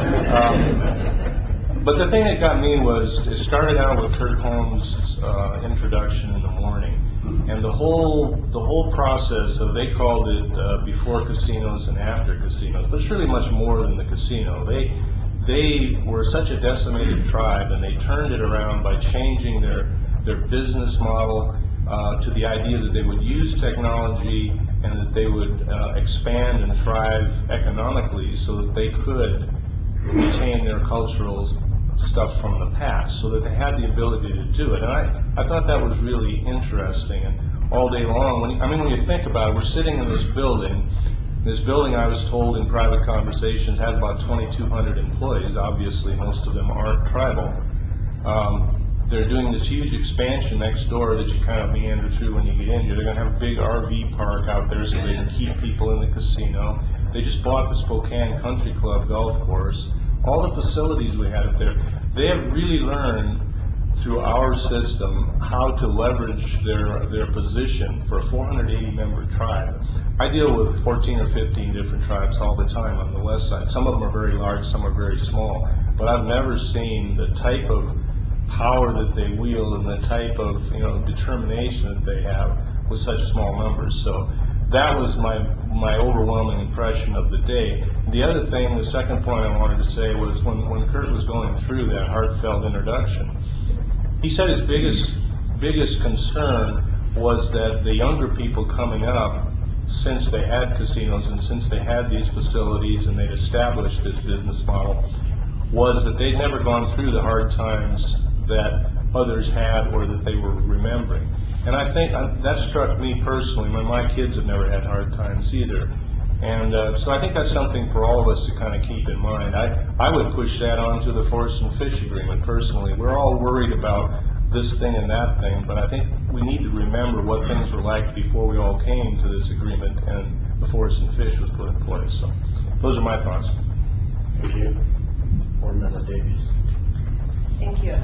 [SPEAKER 16] Um, but the thing that got me was, it started out with Kurt Holmes' uh, introduction in the morning, and the whole, the whole process of, they called it uh, before casinos and after casinos, but it's really much more than the casino. They, They were such a decimated tribe, and they turned it around by changing their, their business model uh, to the idea that they would use technology and that they would uh, expand and thrive economically so that they could retain their cultural stuff from the past, so that they had the ability to do it. And I, I thought that was really interesting. And all day long, when you, I mean, when you think about it, we're sitting in this building. This building, I was told in private conversations, has about twenty-two hundred employees. Obviously, most of them aren't tribal. Um, they're doing this huge expansion next door that you kind of meander through when you get in here. They're going to have a big R V park out there so they can keep people in the casino. They just bought the Spokane Country Club golf course. All the facilities we had up there, they have really learned through our system how to leverage their their position for a four hundred eighty member tribe. I deal with fourteen or fifteen different tribes all the time on the west side. Some of them are very large, some are very small, but I've never seen the type of power that they wield and the type of, you know, determination that they have with such small numbers. So that was my my overwhelming impression of the day. The other thing, the second point I wanted to say was when, when Kurt was going through that heartfelt introduction, he said his biggest biggest concern was that the younger people coming up, since they had casinos and since they had these facilities and they'd established this business model, was that they'd never gone through the hard times that others had or that they were remembering. And I think uh, that struck me personally. My, my kids have never had hard times either. And uh, so I think that's something for all of us to kind of keep in mind. I, I would push that onto the Forest and Fish Agreement personally. We're all worried about this thing and that thing, but I think we need to remember what things were like before we all came to this agreement and the Forest and Fish was put in place. So those are my thoughts.
[SPEAKER 9] Thank you. Board Member Davies.
[SPEAKER 7] Thank you.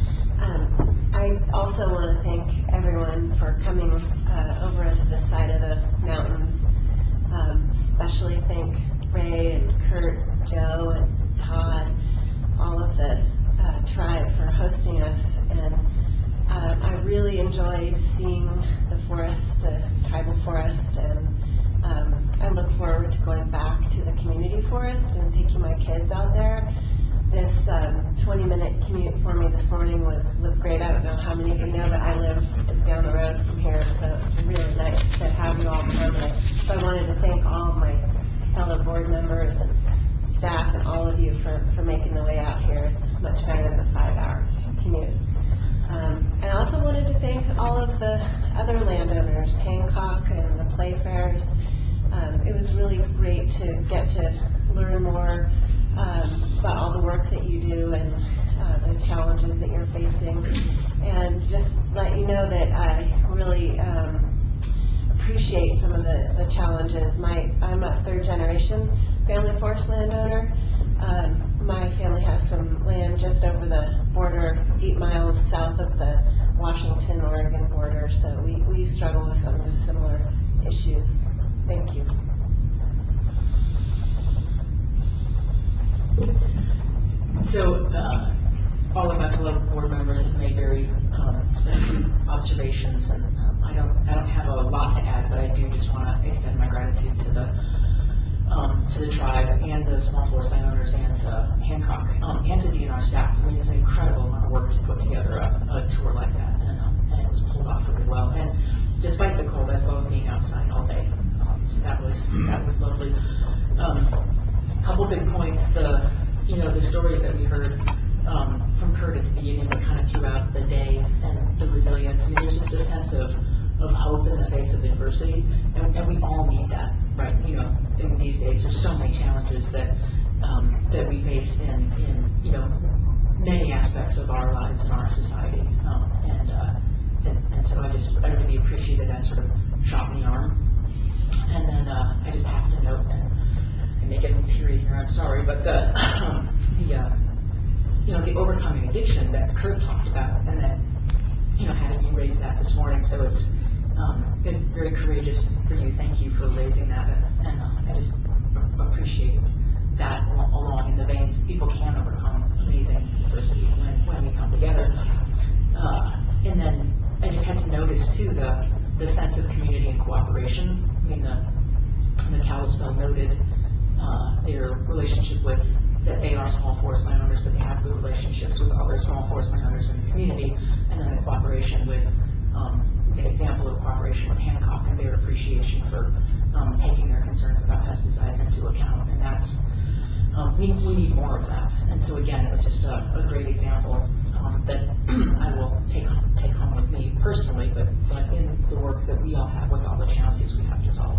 [SPEAKER 7] Um, I also want to thank everyone for coming uh, over to this side of the mountains. Um, especially thank Ray and Kurt, Joe and Todd, all of the uh, tribe for hosting us. And uh, I really enjoyed seeing the forest, the tribal forest, and um, I look forward to going back to the community forest and taking my kids out there. This um, twenty minute commute for me this morning was, was great. I don't know how many of you know, but I live just down the road from here, so it's really nice to have you all come. And so I wanted to thank all of my fellow board members and staff and all of you for, for making the way out here. It's much better than a five hour commute. Um, I also wanted to thank all of the other landowners, Hancock and the Playfairs. Um, it was really great to get to learn more Um, about all the work that you do and uh, the challenges that you're facing, and just let you know that I really um, appreciate some of the, the challenges. My, I'm a third generation family forest landowner. Um, my family has some land just over the border, eight miles south of the Washington-Oregon border, so we, we struggle with some of the similar issues. Thank you.
[SPEAKER 3] So, uh, all of my fellow board members have made very um, astute observations, and um, I don't, I don't have a lot to add, but I do just want to extend my gratitude to the, um, to the tribe and the small forest landowners and to Hancock um, and to D N R staff. I mean, it's an incredible amount of work to put together a, a tour like that, and, um, and it was pulled
[SPEAKER 10] off really well. And despite the cold, I loved being outside all day. Um, so that was, that was lovely. Um, couple big points, the, you know, the stories that we heard um, from Kurt at the beginning, but kind of throughout the day, and the resilience. I mean, there's just a sense of, of hope in the face of adversity, and, and we all need that, right? You know, in these days, there's so many challenges that um, that we face in, in, you know, many aspects of our lives and our society. Um, and, uh, and and so I just, I really appreciated that sort of shot in the arm. And then uh, I just have to note, and I may get in theory here, I'm sorry, but the, um, the uh, you know, the overcoming addiction that Kurt talked about, and then, you know, having you raise that this morning, so it's, um, it's very courageous for you. Thank you for raising that, and, and uh, I just appreciate that along in the veins. People can overcome amazing adversity when, when we come together. Uh, and then I just had to notice too the, the sense of community and cooperation. I mean, the, the Kalispell noted uh, their relationship with, that they are small forest landowners, but they have good relationships with other small forest landowners in the community, and then the cooperation with, um, the example of cooperation with Hancock and their appreciation for um, taking their concerns about pesticides into account, and that's, um, we, we need more of that. And so again, it was just a, a great example um, that I will take take home with me personally, but, but in the work that we all have with all the challenges we have to solve.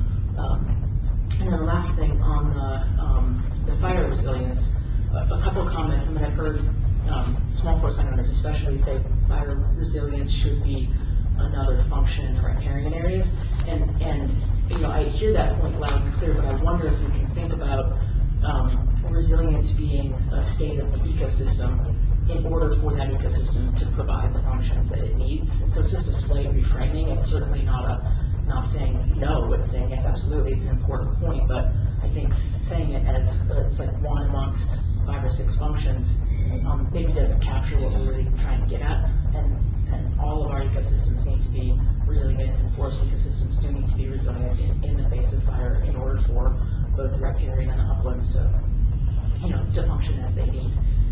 [SPEAKER 10] Um, And then the last thing on the, um, the fire resilience, a, a couple of comments. I mean, I've heard um, small forest landowners especially say fire resilience should be another function in the riparian areas. And, and you know, I hear that point loud and clear, but I wonder if we can think about um, resilience being a state of the ecosystem in order for that ecosystem to provide the functions that it needs. And so it's just a slight reframing. It's certainly not a not saying no, it's saying yes, absolutely, it's an important point, but I think saying it as uh, it's like one amongst five or six functions um, maybe doesn't capture what we're really trying to get at, and, and all of our ecosystems need to be resilient, and forest ecosystems do need to be resilient in, in the face of fire in order for both the riparian and the uplands to, you know, to function as they need.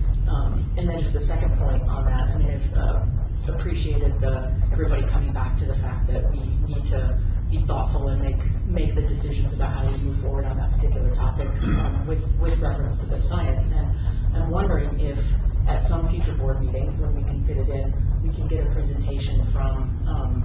[SPEAKER 10] Um, and then just the second point on that, I mean, I've uh, appreciated the everybody coming back to the fact that we need to be thoughtful and make make the decisions about how we move forward on that particular topic um, with with reference to the science. And I'm wondering if at some future board meeting, when we can fit it in, we can get a presentation from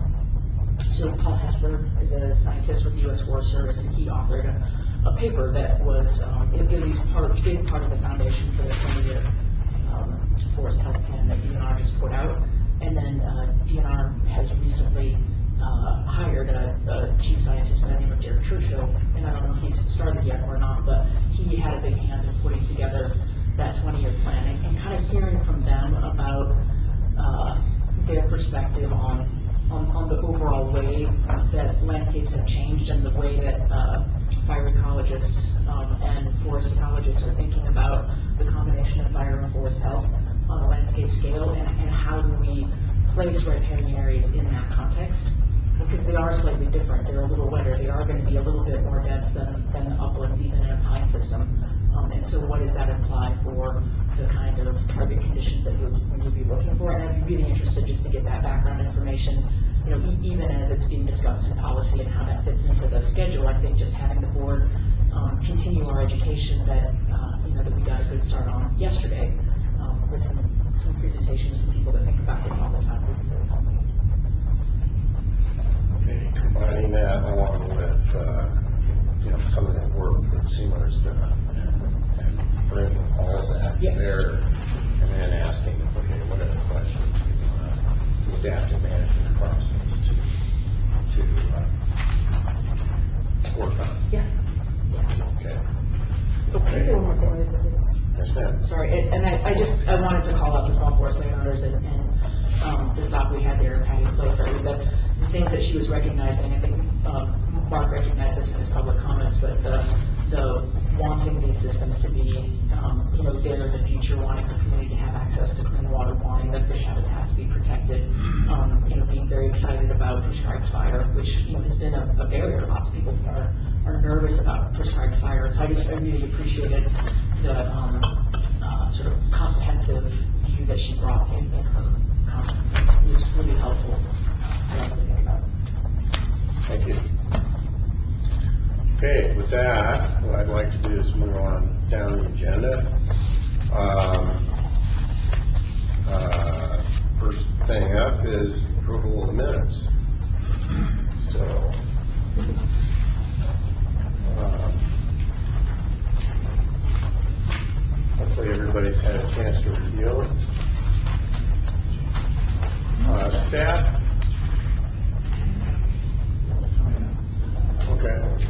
[SPEAKER 10] um, so Paul Hesberg is a scientist with the U S Forest Service, and he authored a, a paper that was um, at least part big part of the foundation for the twenty-year um, forest health plan that D N R just put out. And then uh, D N R has recently uh, hired a, a chief scientist by the name of Derek Churchill, and I don't know if he's started yet or not, but he had a big hand in putting together that twenty-year plan, and, and kind of hearing from them about uh, their perspective on, on on the overall way that landscapes have changed, and the way that uh, fire ecologists um, and forest ecologists are thinking about the combination of fire and forest health on a landscape scale, and, and how do we place riparian areas in that context, because they are slightly different. They're a little wetter. They are going to be a little bit more dense than, than the uplands, even in a pine system. Um, and so what does that imply for the kind of target conditions that we would be looking for? And I'd be really interested just to get that background information, you know, e even as it's being discussed in policy and how that fits into the schedule. I think just having the board um, continue our education that, uh, you know, that we got a good start on yesterday, um, with some, some presentations from people that think about this all the time would be very helpful.
[SPEAKER 2] Okay, combining that along with, uh, you know, some of the work that Seymour's done, and, and bringing all of that to
[SPEAKER 10] Yes.
[SPEAKER 2] bear, and then asking, okay, what are the questions we want to adaptive management process to, to uh, work on?
[SPEAKER 10] Yeah. Yeah.
[SPEAKER 2] Okay.
[SPEAKER 10] Can I say one more thing really quickly?
[SPEAKER 2] Yes, ma'am.
[SPEAKER 10] Sorry, and and I, I just, I wanted to call out the small forest landowners and, and um, the stop we had there in Patty Playfair, the, the things that she was recognizing. I think um, Mark recognized this in his public comments, but the, the wanting these systems to be, um, you know, there in the future, wanting the community to have access to clean water, wanting the fish habitat to be protected, um, you know, being very excited about prescribed fire, which, you know, has been a, a barrier. Lots of people are, are nervous about prescribed fire. So I just, I really appreciated the um, uh, sort of comprehensive view that she brought in, in her comments. It was really helpful. for us to think about.
[SPEAKER 2] Thank you. Okay, with that, what I'd like to do is move on down the agenda. Um, uh, First thing up is approval of the minutes. So, um, hopefully everybody's had a chance to review it. Uh, staff? Okay.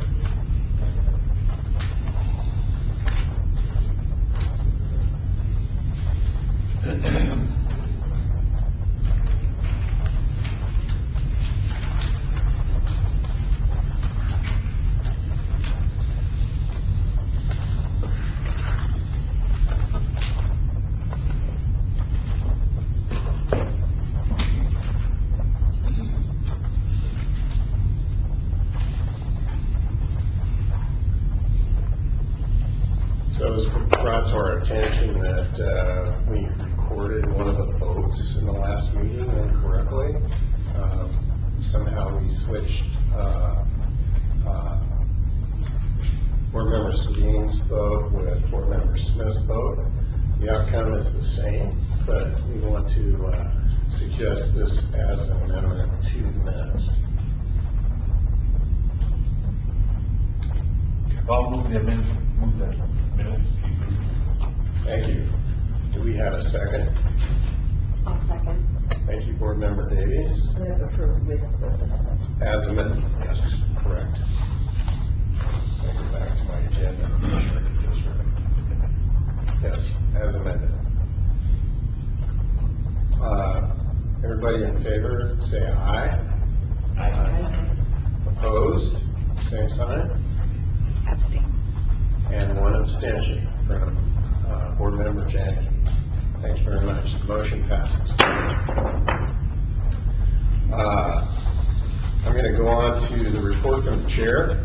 [SPEAKER 2] So it was brought to our attention that uh, we recorded one of the votes in the last meeting incorrectly. Um, somehow we switched uh, uh, board member Sedin's vote with board member Smith's vote. The outcome is the same, but we want to uh, suggest this as an amendment to the minutes.
[SPEAKER 6] I'll move the amendment, move the minutes.
[SPEAKER 2] Thank you. Do we have a second?
[SPEAKER 7] I'll second.
[SPEAKER 2] Thank you, board member Davies.
[SPEAKER 10] And it's approved with this amendment.
[SPEAKER 2] As amended, yes, correct. I'll go back to my agenda. Make sure I get this right. Yes, as amended. Uh, everybody in favor, say aye.
[SPEAKER 10] Aye.
[SPEAKER 2] Opposed, same sign.
[SPEAKER 3] Abstain.
[SPEAKER 2] And one abstention from uh, board member Janicki. Thank you very much. The motion passes. Uh, I'm going to go on to the report from the chair.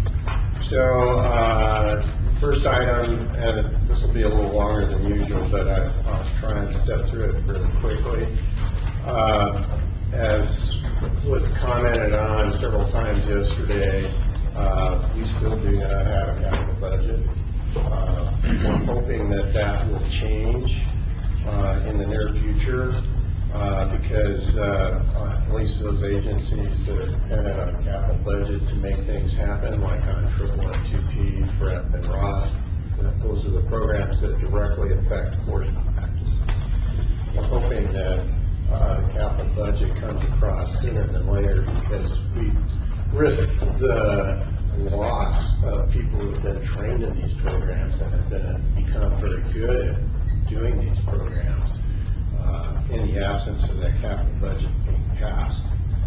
[SPEAKER 2] So, uh, first item, and this will be a little longer than usual, but I, I'll try and step through it really quickly. Uh, as was commented on several times yesterday, uh, we still do not have a capital budget. Uh, we're hoping that that will change uh, in the near future. Uh, because uh, uh, at least those agencies that are dependent on a capital budget to make things happen, like on triple and two P, FREP, and ROS, that those are the programs that directly affect enforcement practices. We're hoping that uh, the capital budget comes across sooner than later, because we risk the loss of people who have been trained in these programs and have been become very good at doing these programs. Uh, in the absence of that capital budget being passed.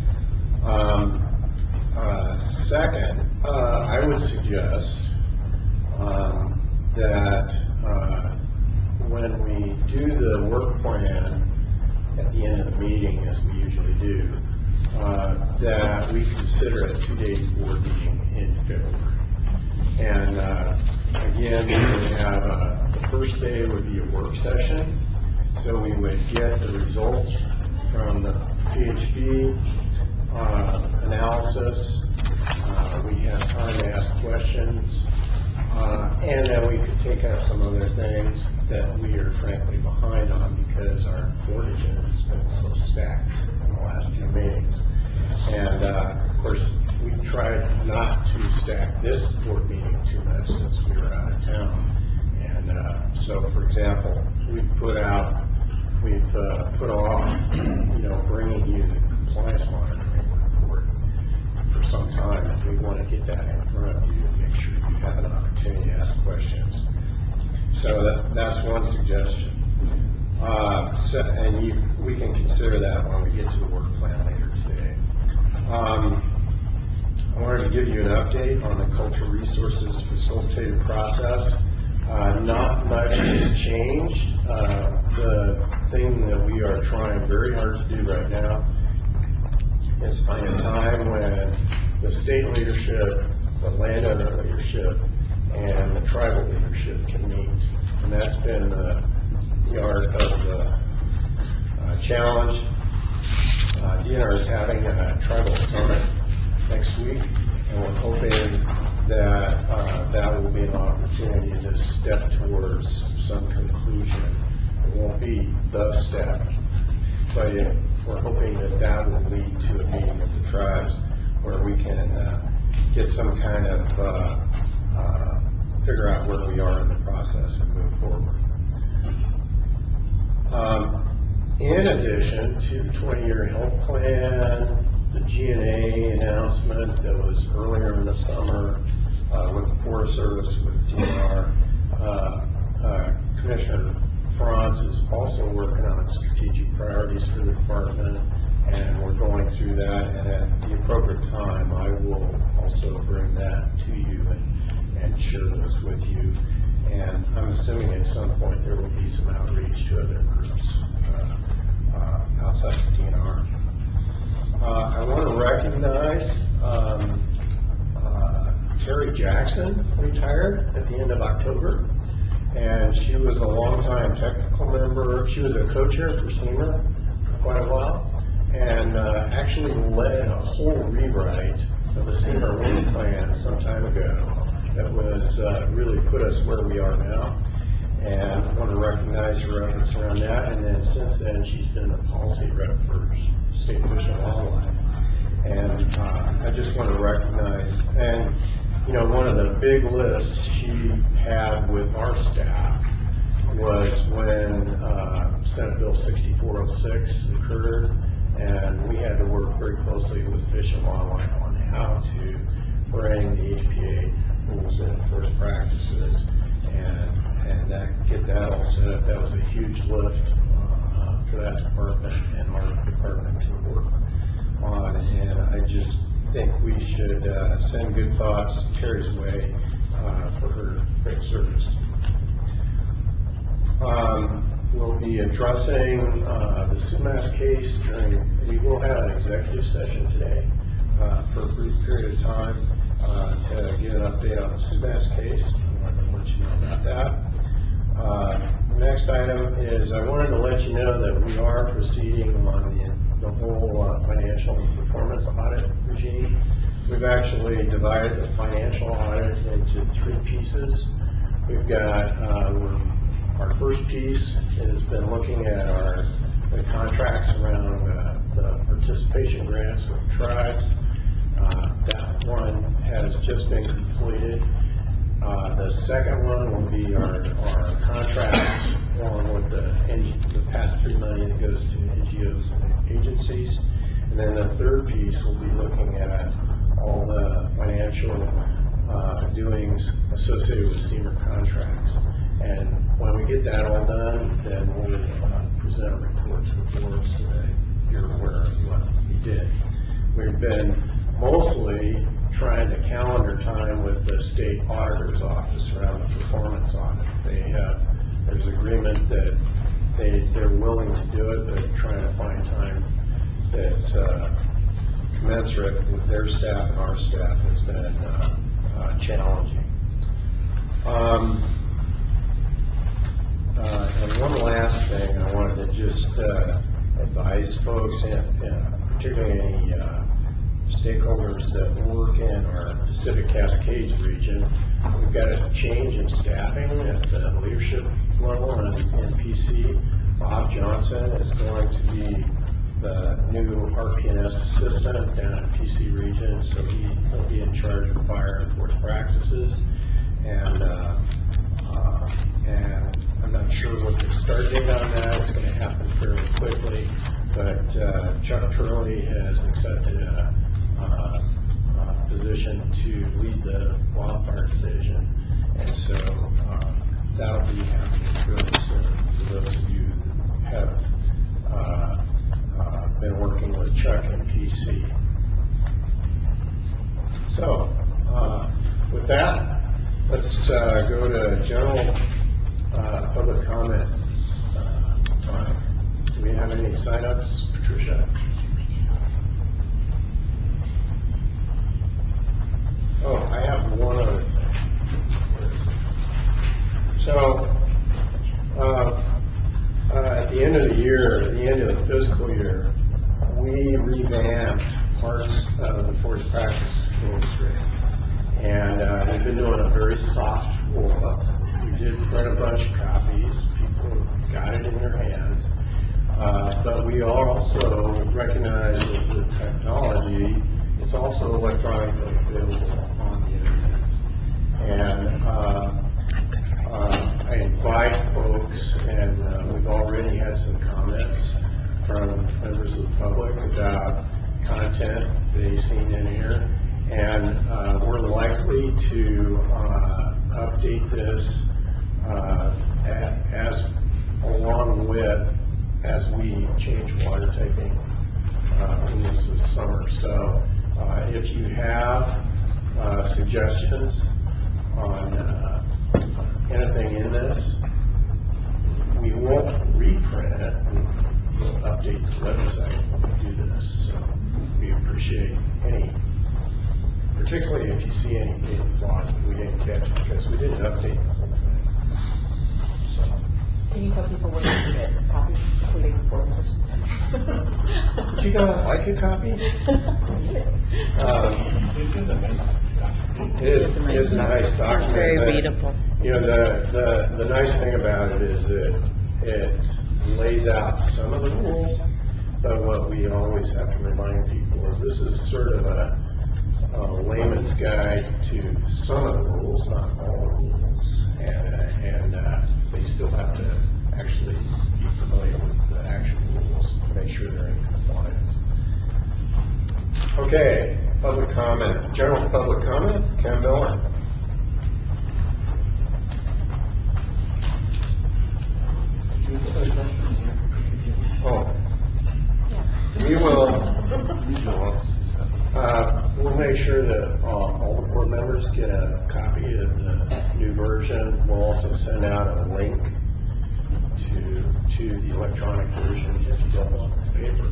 [SPEAKER 2] Um, uh, second, uh, I would suggest um, that uh, when we do the work plan at the end of the meeting, as we usually do, uh, that we consider a two-day board meeting in February. And uh, again, we would have a, the first day would be a work session. So we would get the results from the P H B uh, analysis. Uh, we have time to ask questions. Uh, and then we could take up some other things that we are frankly behind on because our board agenda has been so stacked in the last few meetings. And uh, of course, we tried not to stack this board meeting too much since we were out of town. And uh, so, for example, we've put out, we've uh, put off, you know, bringing you the compliance monitoring report for some time. And we want to get that in front of you and make sure you have an opportunity to ask questions. So that, that's one suggestion. Uh, so, and you, we can consider that when we get to the work plan later today. Um, I wanted to give you an update on the cultural resources facilitated process. Uh, not much has changed. Uh, the thing that we are trying very hard to do right now is find a time when the state leadership, the landowner leadership, and the tribal leadership can meet. And that's been the, the art of the uh, challenge. Uh, D N R is having a tribal summit next week, and we're hoping that uh, that will be an opportunity to step towards some conclusion. It won't be the step, but it, we're hoping that that will lead to a meeting of the tribes where we can uh, get some kind of uh, uh, figure out where we are in the process and move forward. Um, in addition to the twenty-year health plan, the G N A announcement that was earlier in the summer uh, with the Forest Service, with D N R, uh, uh, Commissioner Franz is also working on strategic priorities for the department, and we're going through that, and at the appropriate time I will also bring that to you and, and share those with you. And I'm assuming at some point there will be some outreach to other groups uh, uh, outside of D N R. Uh, I want to recognize um, uh, Terry Jackson retired at the end of October, and she was a longtime technical member. She was a co-chair for SEMA for quite a while, and uh, actually led a whole rewrite of the SEMA wind plan some time ago that was uh, really put us where we are now. And I want to recognize her efforts around that. And then since then, she's been the policy rep for State Fish and Wildlife. And uh, I just want to recognize, and you know, one of the big lists she had with our staff was when uh, Senate Bill sixty-four oh six occurred, and we had to work very closely with Fish and Wildlife on how to bring the H P A rules and enforced practices and and that, get that all set up. That was a huge lift uh, for that department and our department to work on, and I just think we should uh, send good thoughts Terry's way uh, for her great service. Um, we'll be addressing uh, the Sumas case during, we will have an executive session today uh, for a brief period of time uh, to get an update on the Sumas case. I wanted to let you know about that. Uh, the next item is I wanted to let you know that we are proceeding on the, the whole uh, financial and performance audit regime. We've actually divided the financial audit into three pieces. We've got uh, we're, our first piece has been looking at our the contracts around uh, the participation grants with tribes. Uh, that one has just been completed. Uh, the second one will be our, our contracts along with the, the pass-through money that goes to N G Os and agencies. And then the third piece will be looking at all the financial uh, doings associated with SEMA contracts. And when we get that all done, then we'll uh, present a report to the board so that you're aware of what we did. We've been mostly trying to calendar time with the state auditor's office around the performance audit. They have, there's agreement that they, they're willing to do it, but trying to find time that's uh, commensurate with their staff and our staff has been uh, uh, challenging. Um, uh, and one last thing I wanted to just uh, advise folks, and, and particularly any uh, stakeholders that work in our Pacific Cascades region. We've got a change in staffing at the leadership level in, in P C. Bob Johnson is going to be the new R P N S assistant down in P C region, so he will be in charge of fire and force practices. And uh, uh, and I'm not sure what the start date on that. It's going to happen fairly quickly, but uh, Chuck Turley has accepted a Uh, uh, position to lead the wildfire division, and so uh, that'll be happening fairly soon for those of you who have uh, uh, been working with Chuck in P C. So uh, with that, let's uh, go to general uh, public comment uh, time. Do we have any sign-ups, Patricia? Oh, I have one other thing. So, uh, uh, at the end of the year, at the end of the fiscal year, we worst practice industry. And uh, they've been doing a very soft roll-up. We did print a bunch of copies. People got it in their hands. Uh, but we also recognize that the technology is also electronically available on the internet. And uh, uh, I invite folks, and uh, we've already had some comments from members of the public about content they've seen in here. And uh, we're likely to uh, update this uh, a- as along with as we change water taking uh, rules this summer. So uh, if you have uh, suggestions on uh, anything in this, we won't reprint it. We'll update the website when we do this. So we appreciate any, particularly if you see any data flaws that we didn't catch because we didn't update the whole thing. So.
[SPEAKER 10] Can you tell people where they can get copies, including board members?
[SPEAKER 2] But you don't like a copy? Um,
[SPEAKER 6] It is a nice document.
[SPEAKER 2] It is, it is a nice document.
[SPEAKER 3] Very
[SPEAKER 2] but,
[SPEAKER 3] readable.
[SPEAKER 2] You know, the, the, the nice thing about it is that it lays out some of the rules, but what we always have to remind people is this is sort of a, a layman's guide to some of the rules, not all the rules. And, uh, and uh, they still have to actually be familiar with the actual rules to make sure they're in compliance. Okay, public comment. General public comment, Ken Miller. Oh, we will, uh, we'll make sure that uh, all the board members get a copy of the new version. We'll also send out a link to, to the electronic version if you don't want the paper.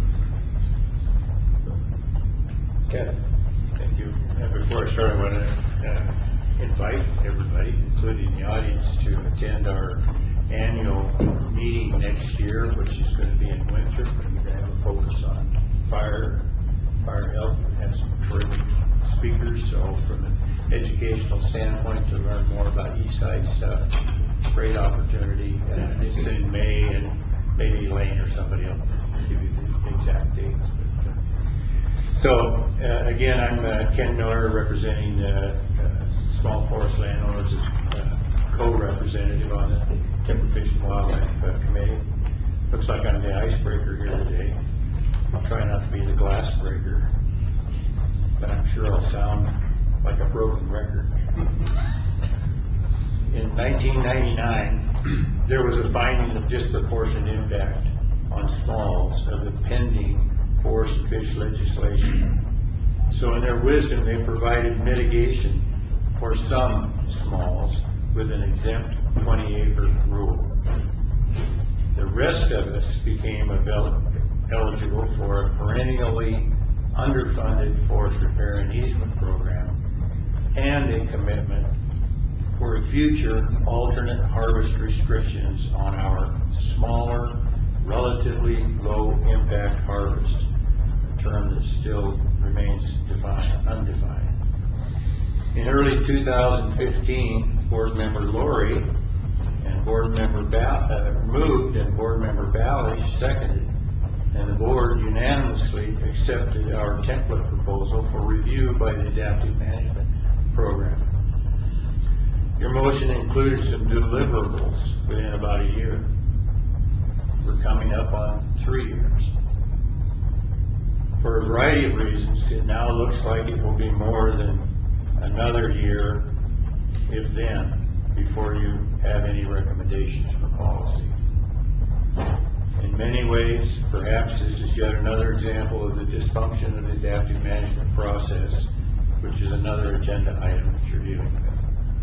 [SPEAKER 2] Ken?
[SPEAKER 1] Thank you. And before I start, I want to uh, invite everybody, including the audience, to attend our annual meeting next year, which is going to be in Winthrop, and we're going to have a focus on fire, fire health. We have some terrific speakers, so from an educational standpoint to learn more about East Side stuff, great opportunity. And it's in May, and maybe Elaine or somebody will give you the exact dates. But, uh, so, uh, again, I'm uh, Ken Miller, representing uh, uh, Small Forest Landowners as uh, co-representative on the Timber Fish and Wildlife uh, Committee. Looks like I'm the icebreaker here today. I'll try not to be the glass breaker, but I'm sure I'll sound like a broken record. In nineteen ninety-nine, there was a finding of disproportionate impact on smalls of the pending forest and fish legislation. So in their wisdom, they provided mitigation for some smalls with an exempt twenty acre rule. The rest of us became eligible for a perennially underfunded forest repair and easement program and a commitment for future alternate harvest restrictions on our smaller, relatively low impact harvest, a term that still remains defined, undefined. In early two thousand fifteen, Board Member Lori and Board Member ba- uh, moved and Board Member Balish seconded, and the board unanimously accepted our template proposal for review by the Adaptive Management Program. Your motion included some deliverables within about a year. We're coming up on three years. For a variety of reasons, it now looks like it will be more than another year, if then, before you have any recommendations for policy. In many ways, perhaps this is yet another example of the dysfunction of the adaptive management process, which is another agenda item that you're dealing with.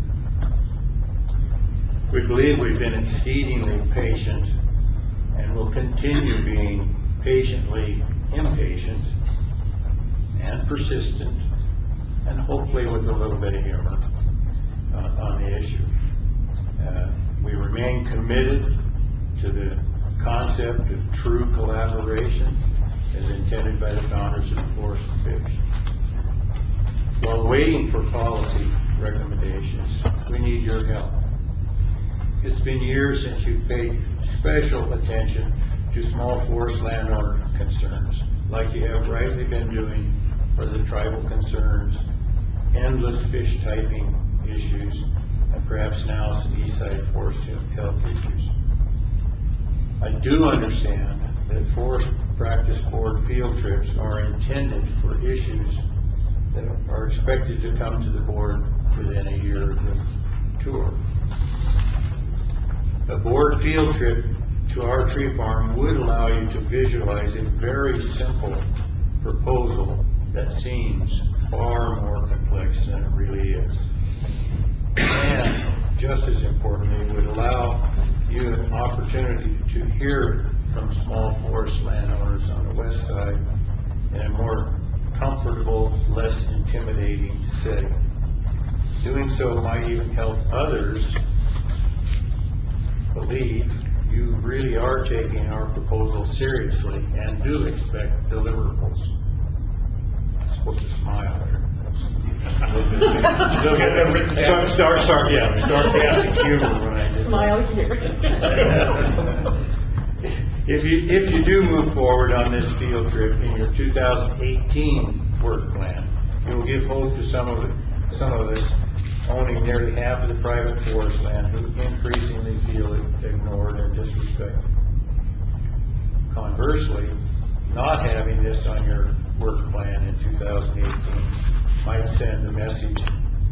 [SPEAKER 1] We believe we've been exceedingly patient and will continue being patiently impatient and persistent, and hopefully with a little bit of humor uh, on the issue. Uh, we remain committed to the concept of true collaboration as intended by the founders of Forest and Fish. While waiting for policy recommendations, we need your help. It's been years since you've paid special attention to small forest landowner concerns, like you have rightly been doing for the tribal concerns, endless fish typing issues, and perhaps now some east side forest health issues. I do understand that Forest Practice Board field trips are intended for issues that are expected to come to the board within a year of the tour. A board field trip to our tree farm would allow you to visualize a very simple proposal that seems far more complex than it really is. And just as importantly, it would allow you an opportunity to hear from small forest landowners on the west side in a more comfortable, less intimidating setting. Doing so might even help others believe you really are taking our proposal seriously and do expect deliverables. I'm supposed to smile there. Start, start, start, yeah, sarcastic humor when I did that.
[SPEAKER 10] Smile here.
[SPEAKER 1] If you, if you do move forward on this field trip in your two thousand eighteen work plan, it will give hope to some of, it, some of us owning nearly half of the private forest land who increasingly feel ignored and disrespected. Conversely, not having this on your work plan in two thousand eighteen might send a message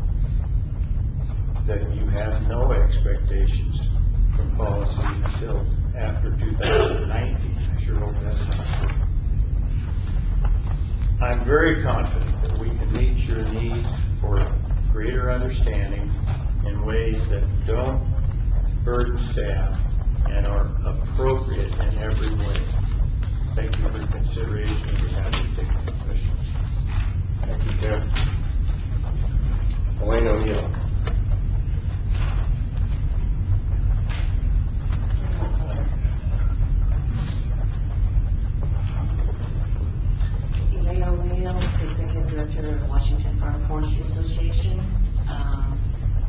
[SPEAKER 1] that you have no expectations from policy until after two thousand nineteen. I sure hope that's not true. I'm very confident that we can meet your needs for greater understanding in ways that don't burden staff and are appropriate in every way. Thank you for your consideration and happy to take the questions.
[SPEAKER 2] Thank you, Tim. Elaine O'Neill.
[SPEAKER 8] Elaine O'Neill, Executive Director of Washington Farm Forestry Association. Um,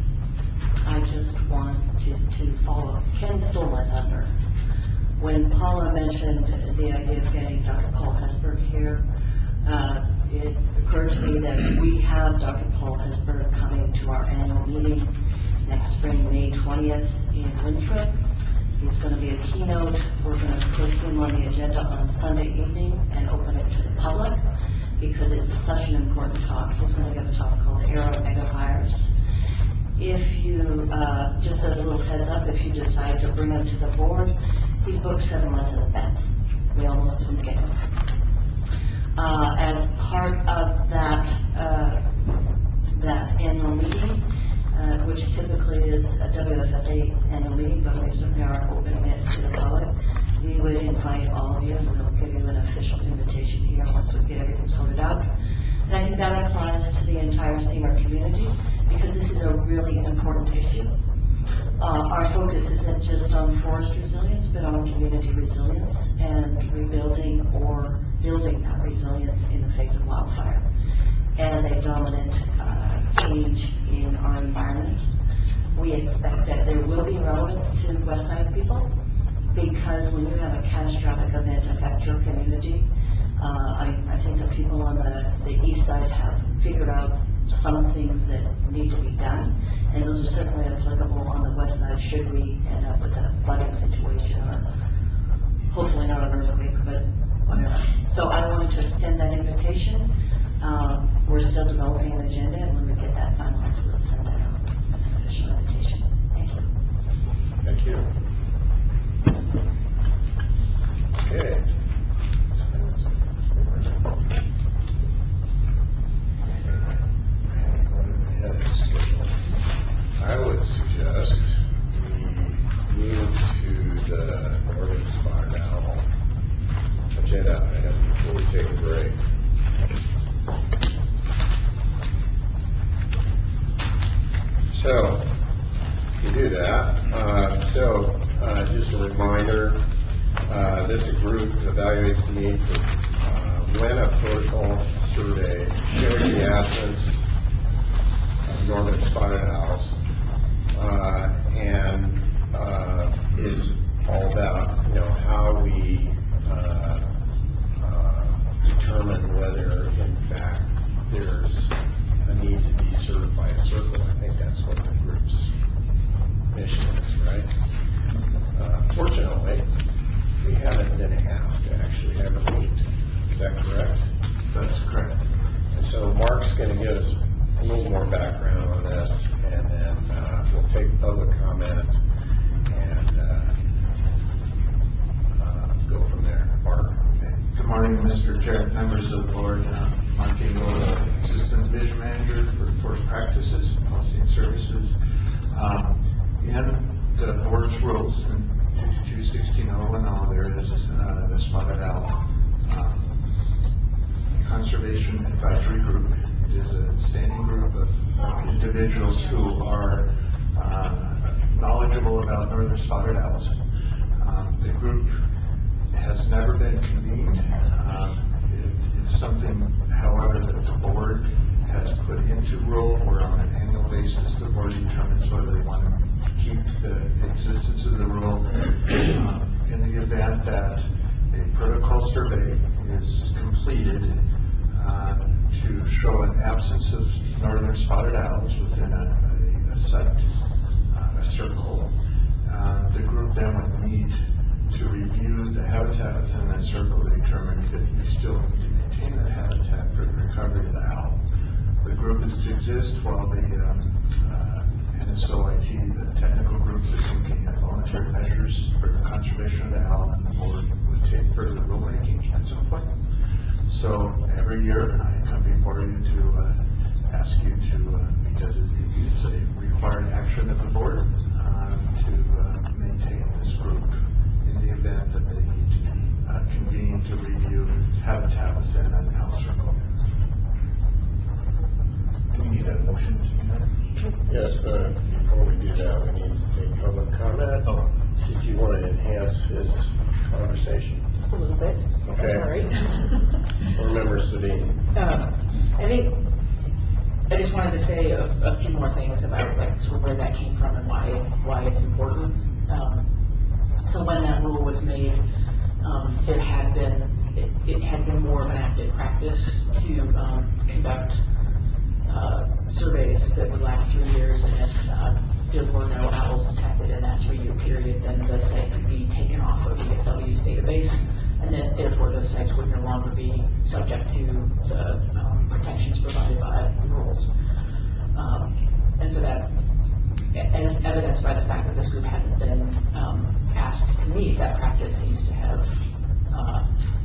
[SPEAKER 8] I just wanted to follow. Ken stole my thunder. When Paula mentioned the idea of getting Doctor Paul Hesburgh here, uh, it occurred to me that we have Doctor Paul Hesburgh coming to our annual meeting next spring, May twentieth in Winthrop. He's going to be a keynote. We're going to put him on the agenda on Sunday evening and open it to the public because it's such an important talk. He's going to give a talk called Arrow Megafires. If you, uh, just a little heads up, if you decide to bring him to the board, he's booked seven months in advance. We almost didn't get him. Uh, as part of that, uh, that annual meeting, uh, which typically is a W F F A annual meeting, but we certainly are opening it to the public, we would invite all of you, and we'll give you an official invitation here once we get everything sorted out. And I think that applies to the entire senior community because this is a really important issue. Uh, our focus isn't just on forest resilience, but on community resilience and rebuilding or building that resilience in the face of wildfire as a dominant uh, change in our environment. We expect that there will be relevance to West Side people because when you have a catastrophic event affect your community, uh, I, I think the people on the, the east side have figured out some things that need to be done, and those are certainly applicable on the west side should we end up with a flooding situation or hopefully not an earthquake, but whatever. So I wanted to extend that invitation. Um, we're still developing an agenda, and when we get that finalized, we'll send that out as an official invitation. Thank you.
[SPEAKER 2] Thank you. Okay. I would suggest we move to the Northern Spotted Owl agenda item before we take a break. So, to do that, uh, so uh, just a reminder, uh, this group evaluates the need for uh, when a protocol survey shows the absence northern spotted owls, uh, and uh, is all about, you know, how we uh, uh, determine whether, in fact, there's a need to be served by a circle. I think that's what the group's mission is, right? Uh, fortunately, we haven't been asked to actually ever meet. Is that correct?
[SPEAKER 14] That's correct.
[SPEAKER 2] And so Mark's going to give us a little more background on this, and then uh, we'll take public comment and uh, uh, go from there. Mark?
[SPEAKER 17] Good morning, Mister Chair, members of the board. Uh, Mark Engel, Assistant Division Manager for Force Practices, Policy and Services. Um, in the board's rules, in fifty-two sixteen oh one oh, there is uh, the Spotted Owl um, Conservation Advisory Group. It is a standing group of, of individuals who are uh, knowledgeable about northern spotted owls. Um, the group has never been convened. Um, it, it's something, however, that the board has put into rule, where on an annual basis the board determines whether they want to keep the existence of the rule. Um, in the event that a protocol survey is completed uh, to show an absence of northern spotted owls within a, a, a site, uh, a circle, uh, the group then would need to review the habitat within that circle to determine if we still need to maintain that habitat for the recovery of the owl. The group is to exist while the um, uh, N S O I T, the technical group, is looking at voluntary measures for the conservation of the owl, and the board would take further rulemaking at some point. So every year I come before you to uh, ask you to, uh, because it, it's a required action of the board, uh, to uh, maintain this group in the event that they need to be uh, convened to review habitat within an owl circle.
[SPEAKER 2] Do we need a motion to do that? Yes, but before we do that, we need to take public comment. Oh. Did you want to enhance his conversation?
[SPEAKER 10] Just a little bit.
[SPEAKER 2] Okay.
[SPEAKER 10] That's all right.
[SPEAKER 2] Board Member Savini.
[SPEAKER 10] Um, I think, I just wanted to say a, a few more things about like sort of where that came from and why, why it's important. Um, so when that rule was made, um, there had been, it, it had been more of an active practice to um, conduct uh, surveys that would last three years, and if uh, there were no owls detected in that three-year period, then the site could be taken off of T F W's database, and then therefore those sites would no longer be subject to the um, protections provided by the rules. Um, and so that, as evidenced by the fact that this group hasn't been um, asked to meet, that practice seems to have uh,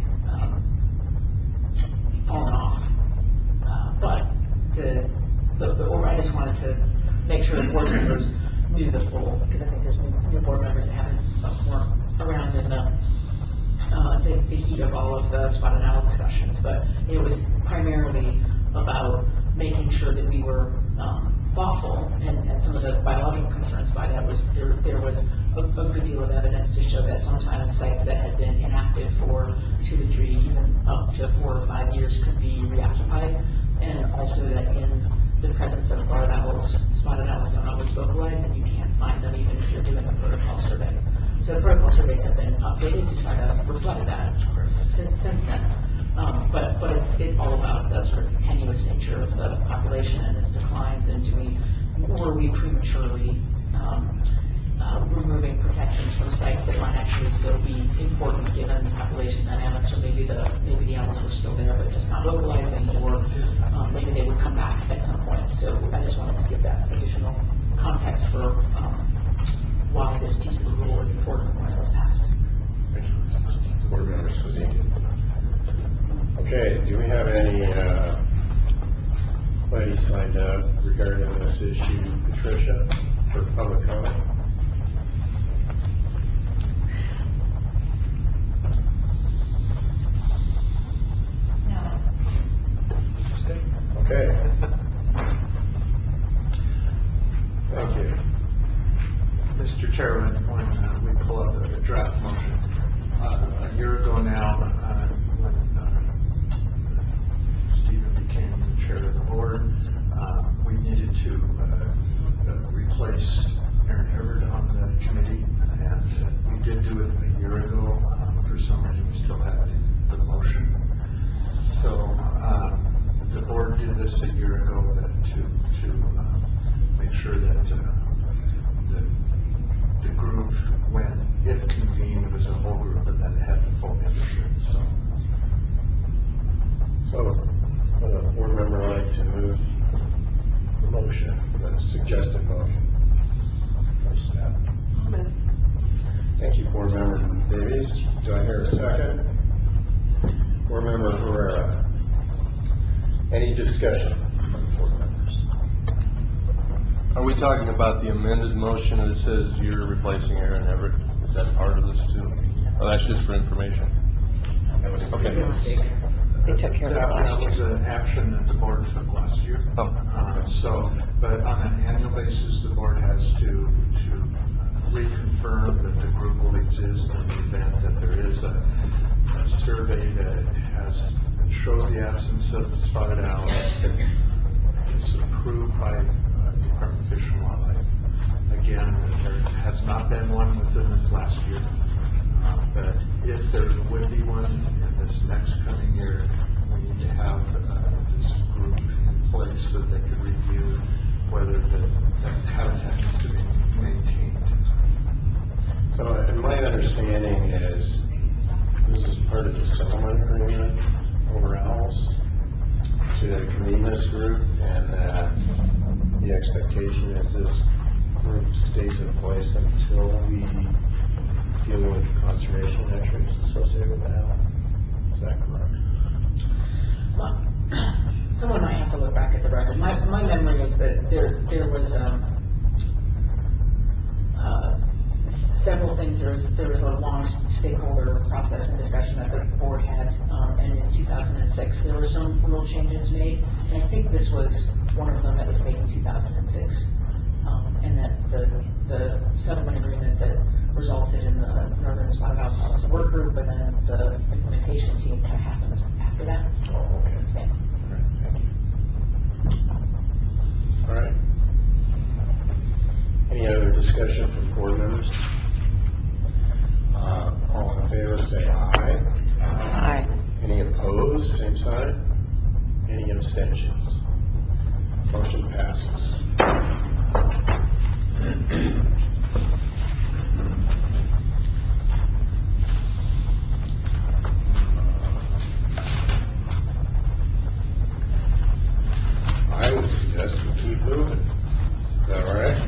[SPEAKER 10] um, fallen off. Uh, but the, the, the, or I just wanted to make sure the board members knew the full, because I think there's new, new board members that haven't uh, weren't around in the, uh, the, the heat of all of the spotted owl discussions. But it was primarily about making sure that we were um, thoughtful, and, and some of the biological concerns by that was there, there was a, a good deal of evidence to show that sometimes sites that had been inactive for two to three, even up to four or five years could be reoccupied, and also that in the presence of barred owls, spotted owls don't always vocalize, and you can't find them even if you're doing a protocol survey. So the protocol surveys have been updated to try to reflect that since, since then. Um, but but it's, it's all about the sort of tenuous nature of the population and its declines, and do we, were we prematurely um, uh, removing protections from sites that might actually still be important given population dynamics, or maybe the maybe the owls were still there but just not vocalizing, or um, maybe they would come back at some point. So I just wanted to give that additional context for um, why this piece of the rule is important when it was passed.
[SPEAKER 2] Board Member Savini. Okay, do we have any uh, ladies signed up regarding this issue? Patricia, for public comment?
[SPEAKER 5] No.
[SPEAKER 2] Okay. Thank you.
[SPEAKER 17] Mister Chairman, when uh, we pull up a draft motion, uh, a year ago now, uh, when uh, Stephen became the chair of the board, uh, we needed to to, to uh, make sure that uh, the, the group, when, if convened, was a whole group, and then it had the full membership, so.
[SPEAKER 2] So, would a board member like to move the motion, the suggested motion? Of staff? Thank you, board member Davies. Do I hear a second? Board member Herrera. Any discussion from board members?
[SPEAKER 16] Are we talking about the amended motion that says you're replacing Aaron Everett? Is that part of this too? Oh, that's just for information.
[SPEAKER 2] That was
[SPEAKER 16] okay.
[SPEAKER 3] They took care of
[SPEAKER 17] That,
[SPEAKER 3] that last
[SPEAKER 17] that was
[SPEAKER 3] year.
[SPEAKER 17] an action that the board took last year.
[SPEAKER 16] Oh.
[SPEAKER 17] Uh, so, but on an annual basis, the board has to, to reconfirm that the group will exist in the event that there is a, a survey that has, that shows the absence of spotted owls. It's approved by uh, Department of Fish and Wildlife. Again, there has not been one within this last year. Uh, but if there would be one in this next coming year, we need to have uh, this group in place so that they could review whether the, the habitat needs to be maintained.
[SPEAKER 2] So, and my understanding is this is part of the settlement agreement over owls to convene this group, and uh, the expectation is this group stays in place until we deal with conservation measures associated with the owl. Is that correct?
[SPEAKER 10] Well, someone might have to look back at the record. My, my memory is that there, there was, um, uh, s- several things. There was, there was a long stakeholder process and discussion that the board had, um, and in two thousand six, there were some rule changes made. And I think this was one of them that was made in two thousand six. Um, and that the, the settlement agreement that resulted in the Northern Spotted Owl Policy Work Group, and then the implementation team kind of happened after that.
[SPEAKER 2] Oh, okay.
[SPEAKER 10] Yeah.
[SPEAKER 2] All right, thank you. All right. Any other discussion from board members? Uh, all in favor, say aye.
[SPEAKER 3] Aye.
[SPEAKER 2] Any opposed, same sign. Any abstentions? Motion passes. I would suggest we keep moving. Is that all right?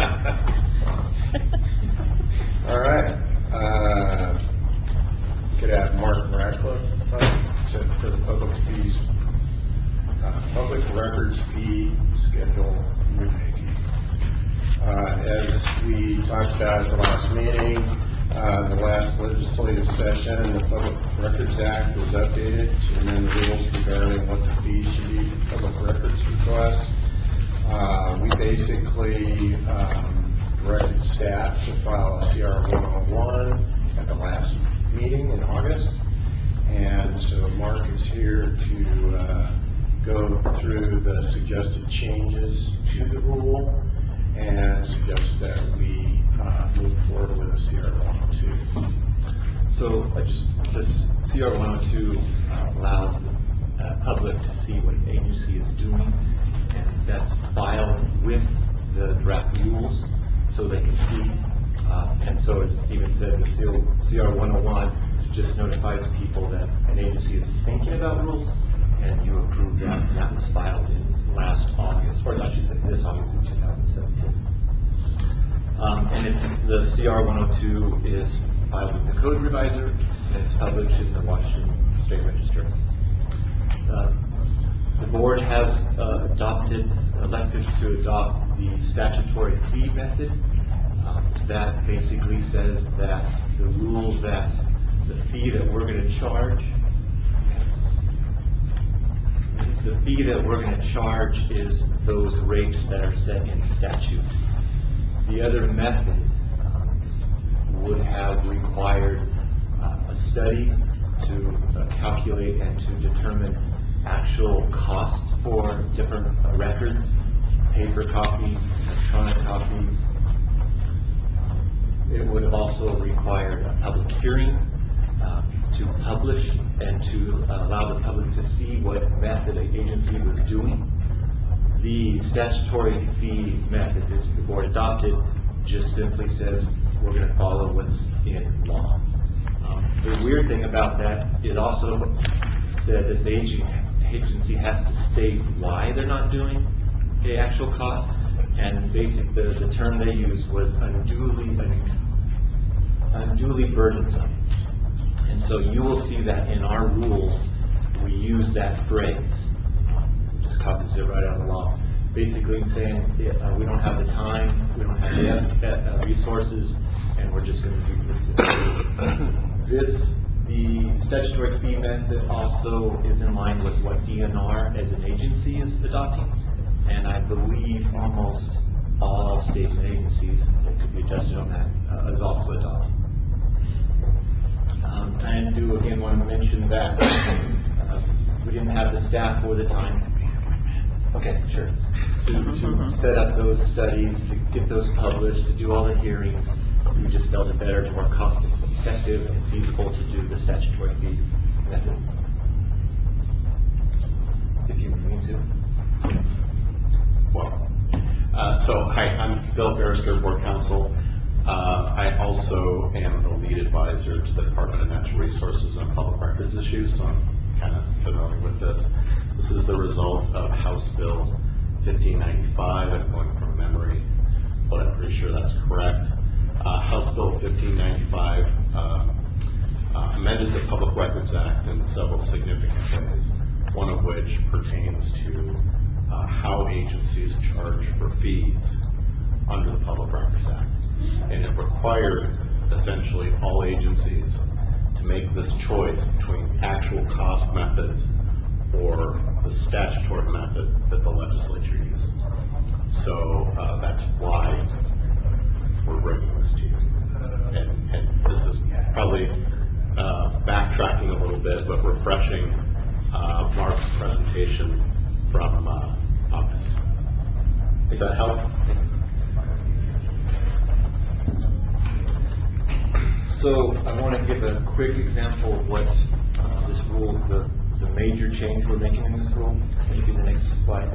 [SPEAKER 2] All right. Uh, could have Mark Radcliffe uh, to, for the public fees, uh, public records fee schedule rulemaking. Uh, as we talked about at the last meeting, uh, the last legislative session, the Public Records Act was updated to amend the rules regarding what the fees should be for public records requests. Uh, we basically um, directed staff to file a C R one oh one at the last meeting in August. And so Mark is here to uh, go through the suggested changes to the rule and suggest that we uh, move forward with a C R one oh two.
[SPEAKER 18] So I just, this C R one oh two uh, allows the uh, public to see what an agency is doing, and that's filed with the draft rules so they can see. Uh, and so as Stephen said, the C R one oh one just notifies people that an agency is thinking about rules, and you approve that, and that was filed in last August, or I should say this August in two thousand seventeen. Um, and it's, the C R one oh two is filed with the code revisor, and it's published in the Washington State Register. Uh, the board has uh, adopted, elected to adopt the statutory fee method. Um, that basically says that the rule that the fee that we're going to charge, the fee that we're going to charge is those rates that are set in statute. The other method um, would have required uh, a study to uh, calculate and to determine actual costs for different uh, records, paper copies, electronic copies. It would have also required a public hearing uh, to publish and to uh, allow the public to see what method the agency was doing. The statutory fee method that the board adopted just simply says we're going to follow what's in law. Um, the weird thing about that, it also said that the agency has to state why they're not doing the actual cost, and basically the, the term they used was unduly, unduly burdensome. And so you will see that in our rules, we use that phrase. Just copies it right out of the law. Basically saying uh, we don't have the time, we don't have the uh, resources, and we're just going to do this. This, the statutory fee method also is in line with what D N R as an agency is adopting, and I believe almost all state agencies that could be adjusted on that uh, is also adopting. Um, I do again want to mention that uh, we didn't have the staff or the time. Okay, sure. To, to set up those studies, to get those published, to do all the hearings, we just felt it better, more cost effective and feasible to do the statutory fee method. If you need to.
[SPEAKER 19] Well, uh, so hi, I'm Bill Barrister, Board Counsel. Uh, I also am the lead advisor to the Department of Natural Resources and Public Records issues, so I'm kind of familiar with this. This is the result of House Bill fifteen ninety-five. I'm going from memory, but I'm pretty sure that's correct. Uh, House Bill fifteen ninety-five um, uh, amended the Public Records Act in several significant ways, one of which pertains to uh, how agencies charge for fees under the Public Records Act. And it required essentially all agencies to make this choice between actual cost methods or the statutory method that the legislature used. So uh, that's why we're bringing this to you. And, and this is probably uh, backtracking a little bit, but refreshing uh, Mark's presentation from uh, August. Does that help?
[SPEAKER 18] So I want to give a quick example of what uh, this rule, the, the major change we're making in this rule. Maybe the next slide.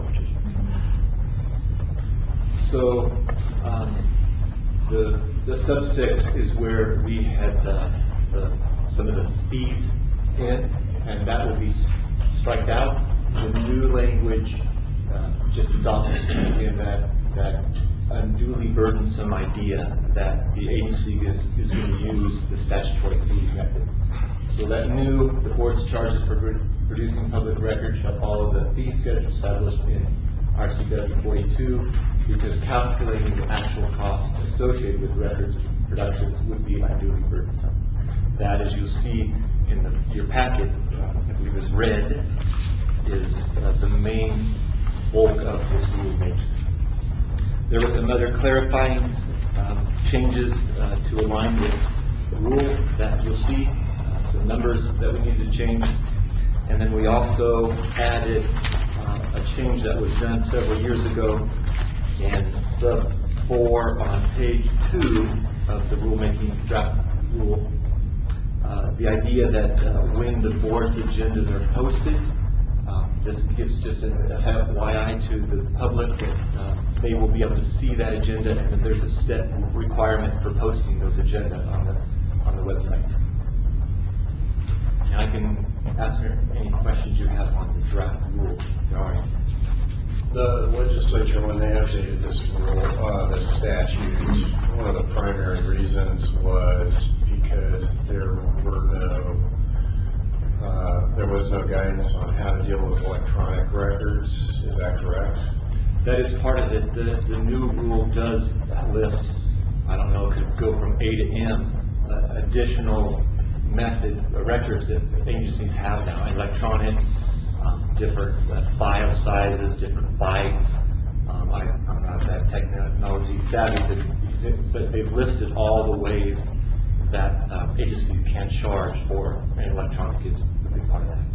[SPEAKER 18] So um, the the sub six is where we had uh, the, some of the fees in, and that will be striked out. The new language uh, just adopts again that that unduly burdensome idea that the agency is, is going to use the statutory fee method. So that new, the board's charges for producing public records shall follow the fee schedule established in R C W forty-two, because calculating the actual cost associated with records production would be unduly burdensome. That, as you'll see in the, your packet, uh, I believe is red, is uh, the main bulk of this rulemaking. There were some other clarifying um, changes uh, to align with the rule that you'll see, uh, some numbers that we needed to change, and then we also added uh, a change that was done several years ago in sub four on page two of the rulemaking draft rule. Uh, the idea that uh, when the board's agendas are posted, Um, this gives just an F Y I to the public that uh, they will be able to see that agenda, and that there's a step requirement for posting those agenda on the on the website. And I can answer any questions you have on the draft rule. If there are any.
[SPEAKER 2] The legislature, when they updated this rule, uh, the statute, one of the primary reasons was because there were no Uh, there was no guidance on how to deal with electronic records. Is that correct?
[SPEAKER 18] That is part of it. The, the new rule does list, I don't know, it could go from A to M, uh, additional method uh, records that agencies have now, electronic, um, different uh, file sizes, different bytes. Um, I, I'm not that technology savvy, but, but they've listed all the ways that um, agencies can charge for, and electronic is a big part of that.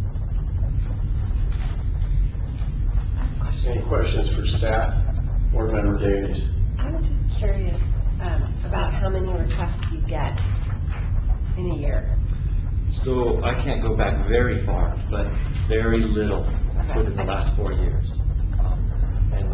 [SPEAKER 2] Any questions for staff? Board Member Davies.
[SPEAKER 7] I was just curious um, about how many requests you get in a year.
[SPEAKER 18] So I can't go back very far, but very little
[SPEAKER 7] Okay.
[SPEAKER 18] within the last four years. Um, and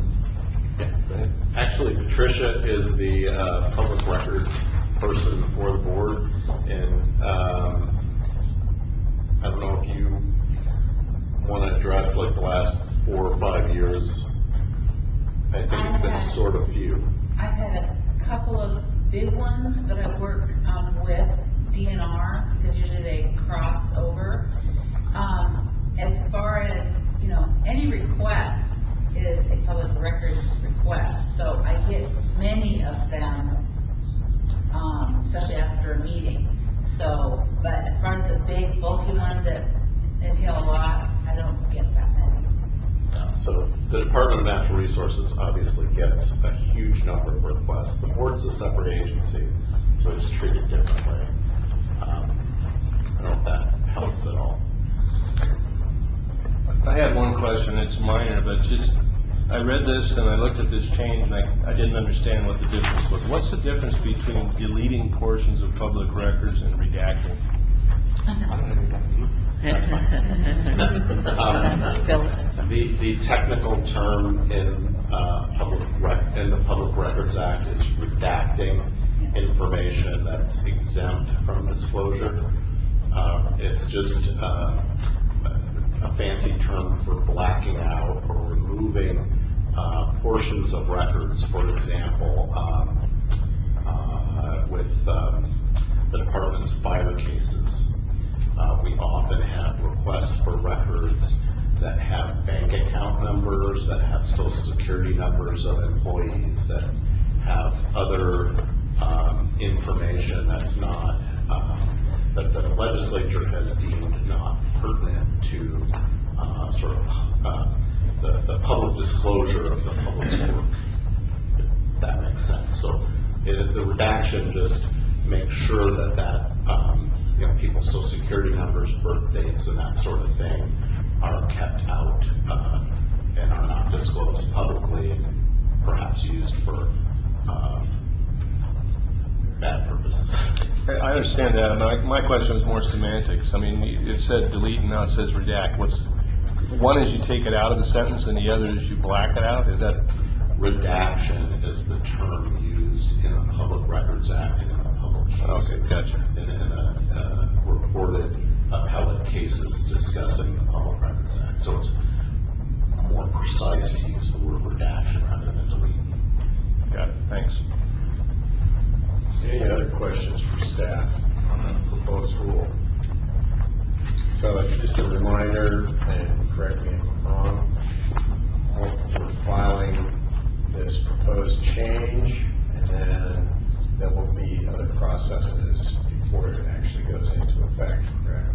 [SPEAKER 19] Actually, Patricia is the uh, public records person for the board, and um, I don't know if you want to address like the last four or five years. I think it's been sort of few.
[SPEAKER 5] I've had a couple of big ones, but I work um, with D N R because usually they cross over. Um, as far as, you know, any request is a public records request, so I get many of them, um, especially after a meeting. So, but as far as the big bulky ones that entail a lot, I don't get that many.
[SPEAKER 19] So the Department of Natural Resources obviously gets a huge number of requests. The board's a separate agency, so it's treated differently. Um, I don't know if that helps at all.
[SPEAKER 16] I had one question, it's minor, but just, I read this and I looked at this change and I, I didn't understand what the difference was. What's the difference between deleting portions of public records and redacting?
[SPEAKER 19] um, the, the technical term in, uh, public rec in the Public Records Act is redacting information that's exempt from disclosure. Uh, it's just uh, a fancy term for blacking out or removing uh, portions of records. For example, um, uh, with um, the department's fire cases, uh, we often have requests for records that have bank account numbers, that have social security numbers of employees, that have other um, information that's not um, that the legislature has deemed not pertinent to uh, sort of uh, the, the public disclosure of the public's work, if that makes sense. So it, the redaction just makes sure that that um, you know, people's social security numbers, birth dates, and that sort of thing are kept out uh, and are not disclosed publicly and perhaps used for um, bad purposes.
[SPEAKER 16] I understand that. My, my question was more semantics. I mean, it said delete and now it says redact. What's one is you take it out of the sentence and the other is you black it out? Is that?
[SPEAKER 19] Redaction is the term used in the Public Records Act and in the public cases.
[SPEAKER 16] Okay, gotcha.
[SPEAKER 19] In, in a uh, reported appellate cases discussing the Public Records Act. So it's more precise to use the word redaction rather than delete.
[SPEAKER 16] Got it. Thanks.
[SPEAKER 2] Any other questions for staff on the proposed rule? So just a reminder, and correct me if I'm wrong, we're filing this proposed change, and then there will be other processes before it actually goes into effect, correct?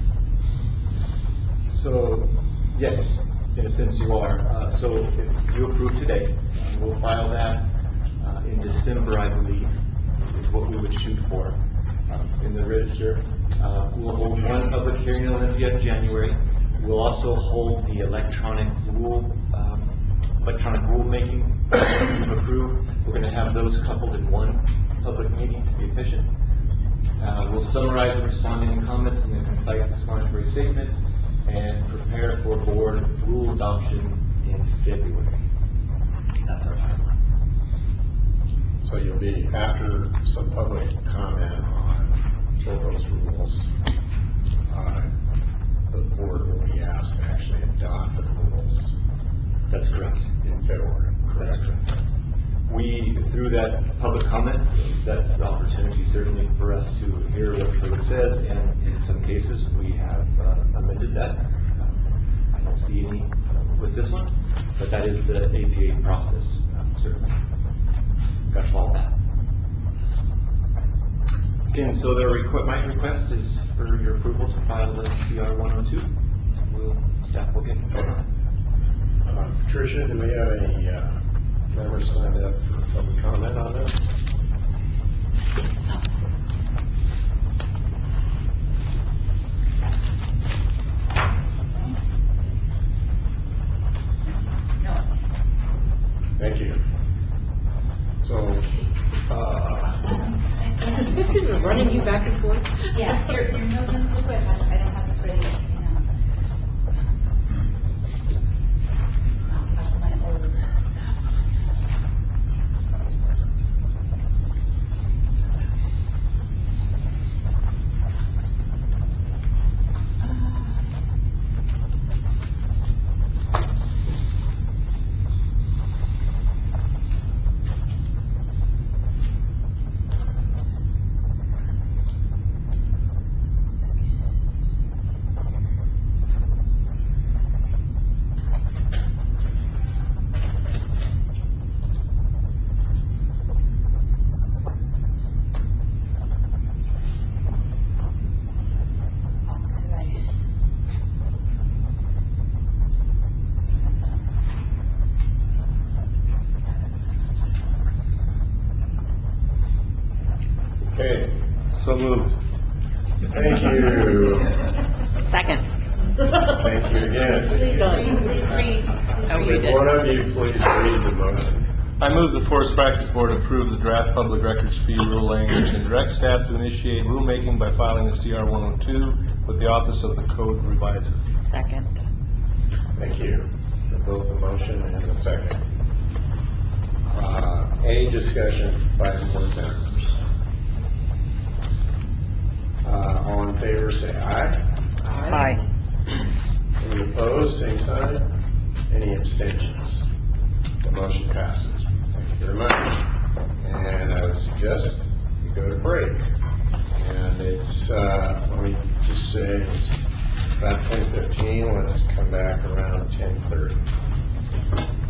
[SPEAKER 18] So, yes, in a sense you are. Uh, so if you approve today, uh, we'll file that uh, in December, I believe, is what we would shoot for um, in the register. Uh, we'll hold one public hearing in Olympia in January. We'll also hold the electronic rule, um, electronic rulemaking that we've approved. We're going to have those coupled in one public meeting to be efficient. Uh, we'll summarize and respond to any comments in a concise explanatory statement and prepare for board rule adoption in February. That's our timeline.
[SPEAKER 2] So you'll be, after some public comment on both those rules, uh, the board will be asked to actually adopt the rules.
[SPEAKER 18] That's correct.
[SPEAKER 2] In February, correct?
[SPEAKER 18] That's correct. We, through that public comment, that's the opportunity certainly for us to hear what code says, and in some cases, we have uh, amended that. Um, I don't see any with this one, but that is the A P A process, um, certainly. Got to follow that. Again, so the requ my request is for your approval to file the C R one oh two. We'll, staff will get it.
[SPEAKER 2] Uh, Patricia, do we have any uh, members signed up for public comment on this?
[SPEAKER 5] No.
[SPEAKER 2] Thank you. So, uh,
[SPEAKER 10] This is running you back and forth.
[SPEAKER 5] Yeah, you're, you're moving too quick. I I don't have this ready yet, you know. It's not like my old stuff.
[SPEAKER 2] Okay,
[SPEAKER 16] So moved.
[SPEAKER 2] thank you.
[SPEAKER 5] Second.
[SPEAKER 2] Thank you again.
[SPEAKER 5] Please read, please read.
[SPEAKER 8] I'll read
[SPEAKER 2] Would one
[SPEAKER 8] it.
[SPEAKER 2] of you please read the motion?
[SPEAKER 16] I move the Forest Practice Board approve the draft public records fee rule language and direct staff to initiate rulemaking by filing a C R one oh two with the Office of the Code Reviser.
[SPEAKER 5] Second.
[SPEAKER 2] Thank you for both the motion and the second. Uh, any discussion by the board members? Uh, all in favor, say aye.
[SPEAKER 5] Aye.
[SPEAKER 2] Any opposed, same sign. Any abstentions? The motion passes. Thank you very much. And I would suggest we go to break. And it's, uh, let me just say, it's about ten fifteen. Let's come back around ten thirty.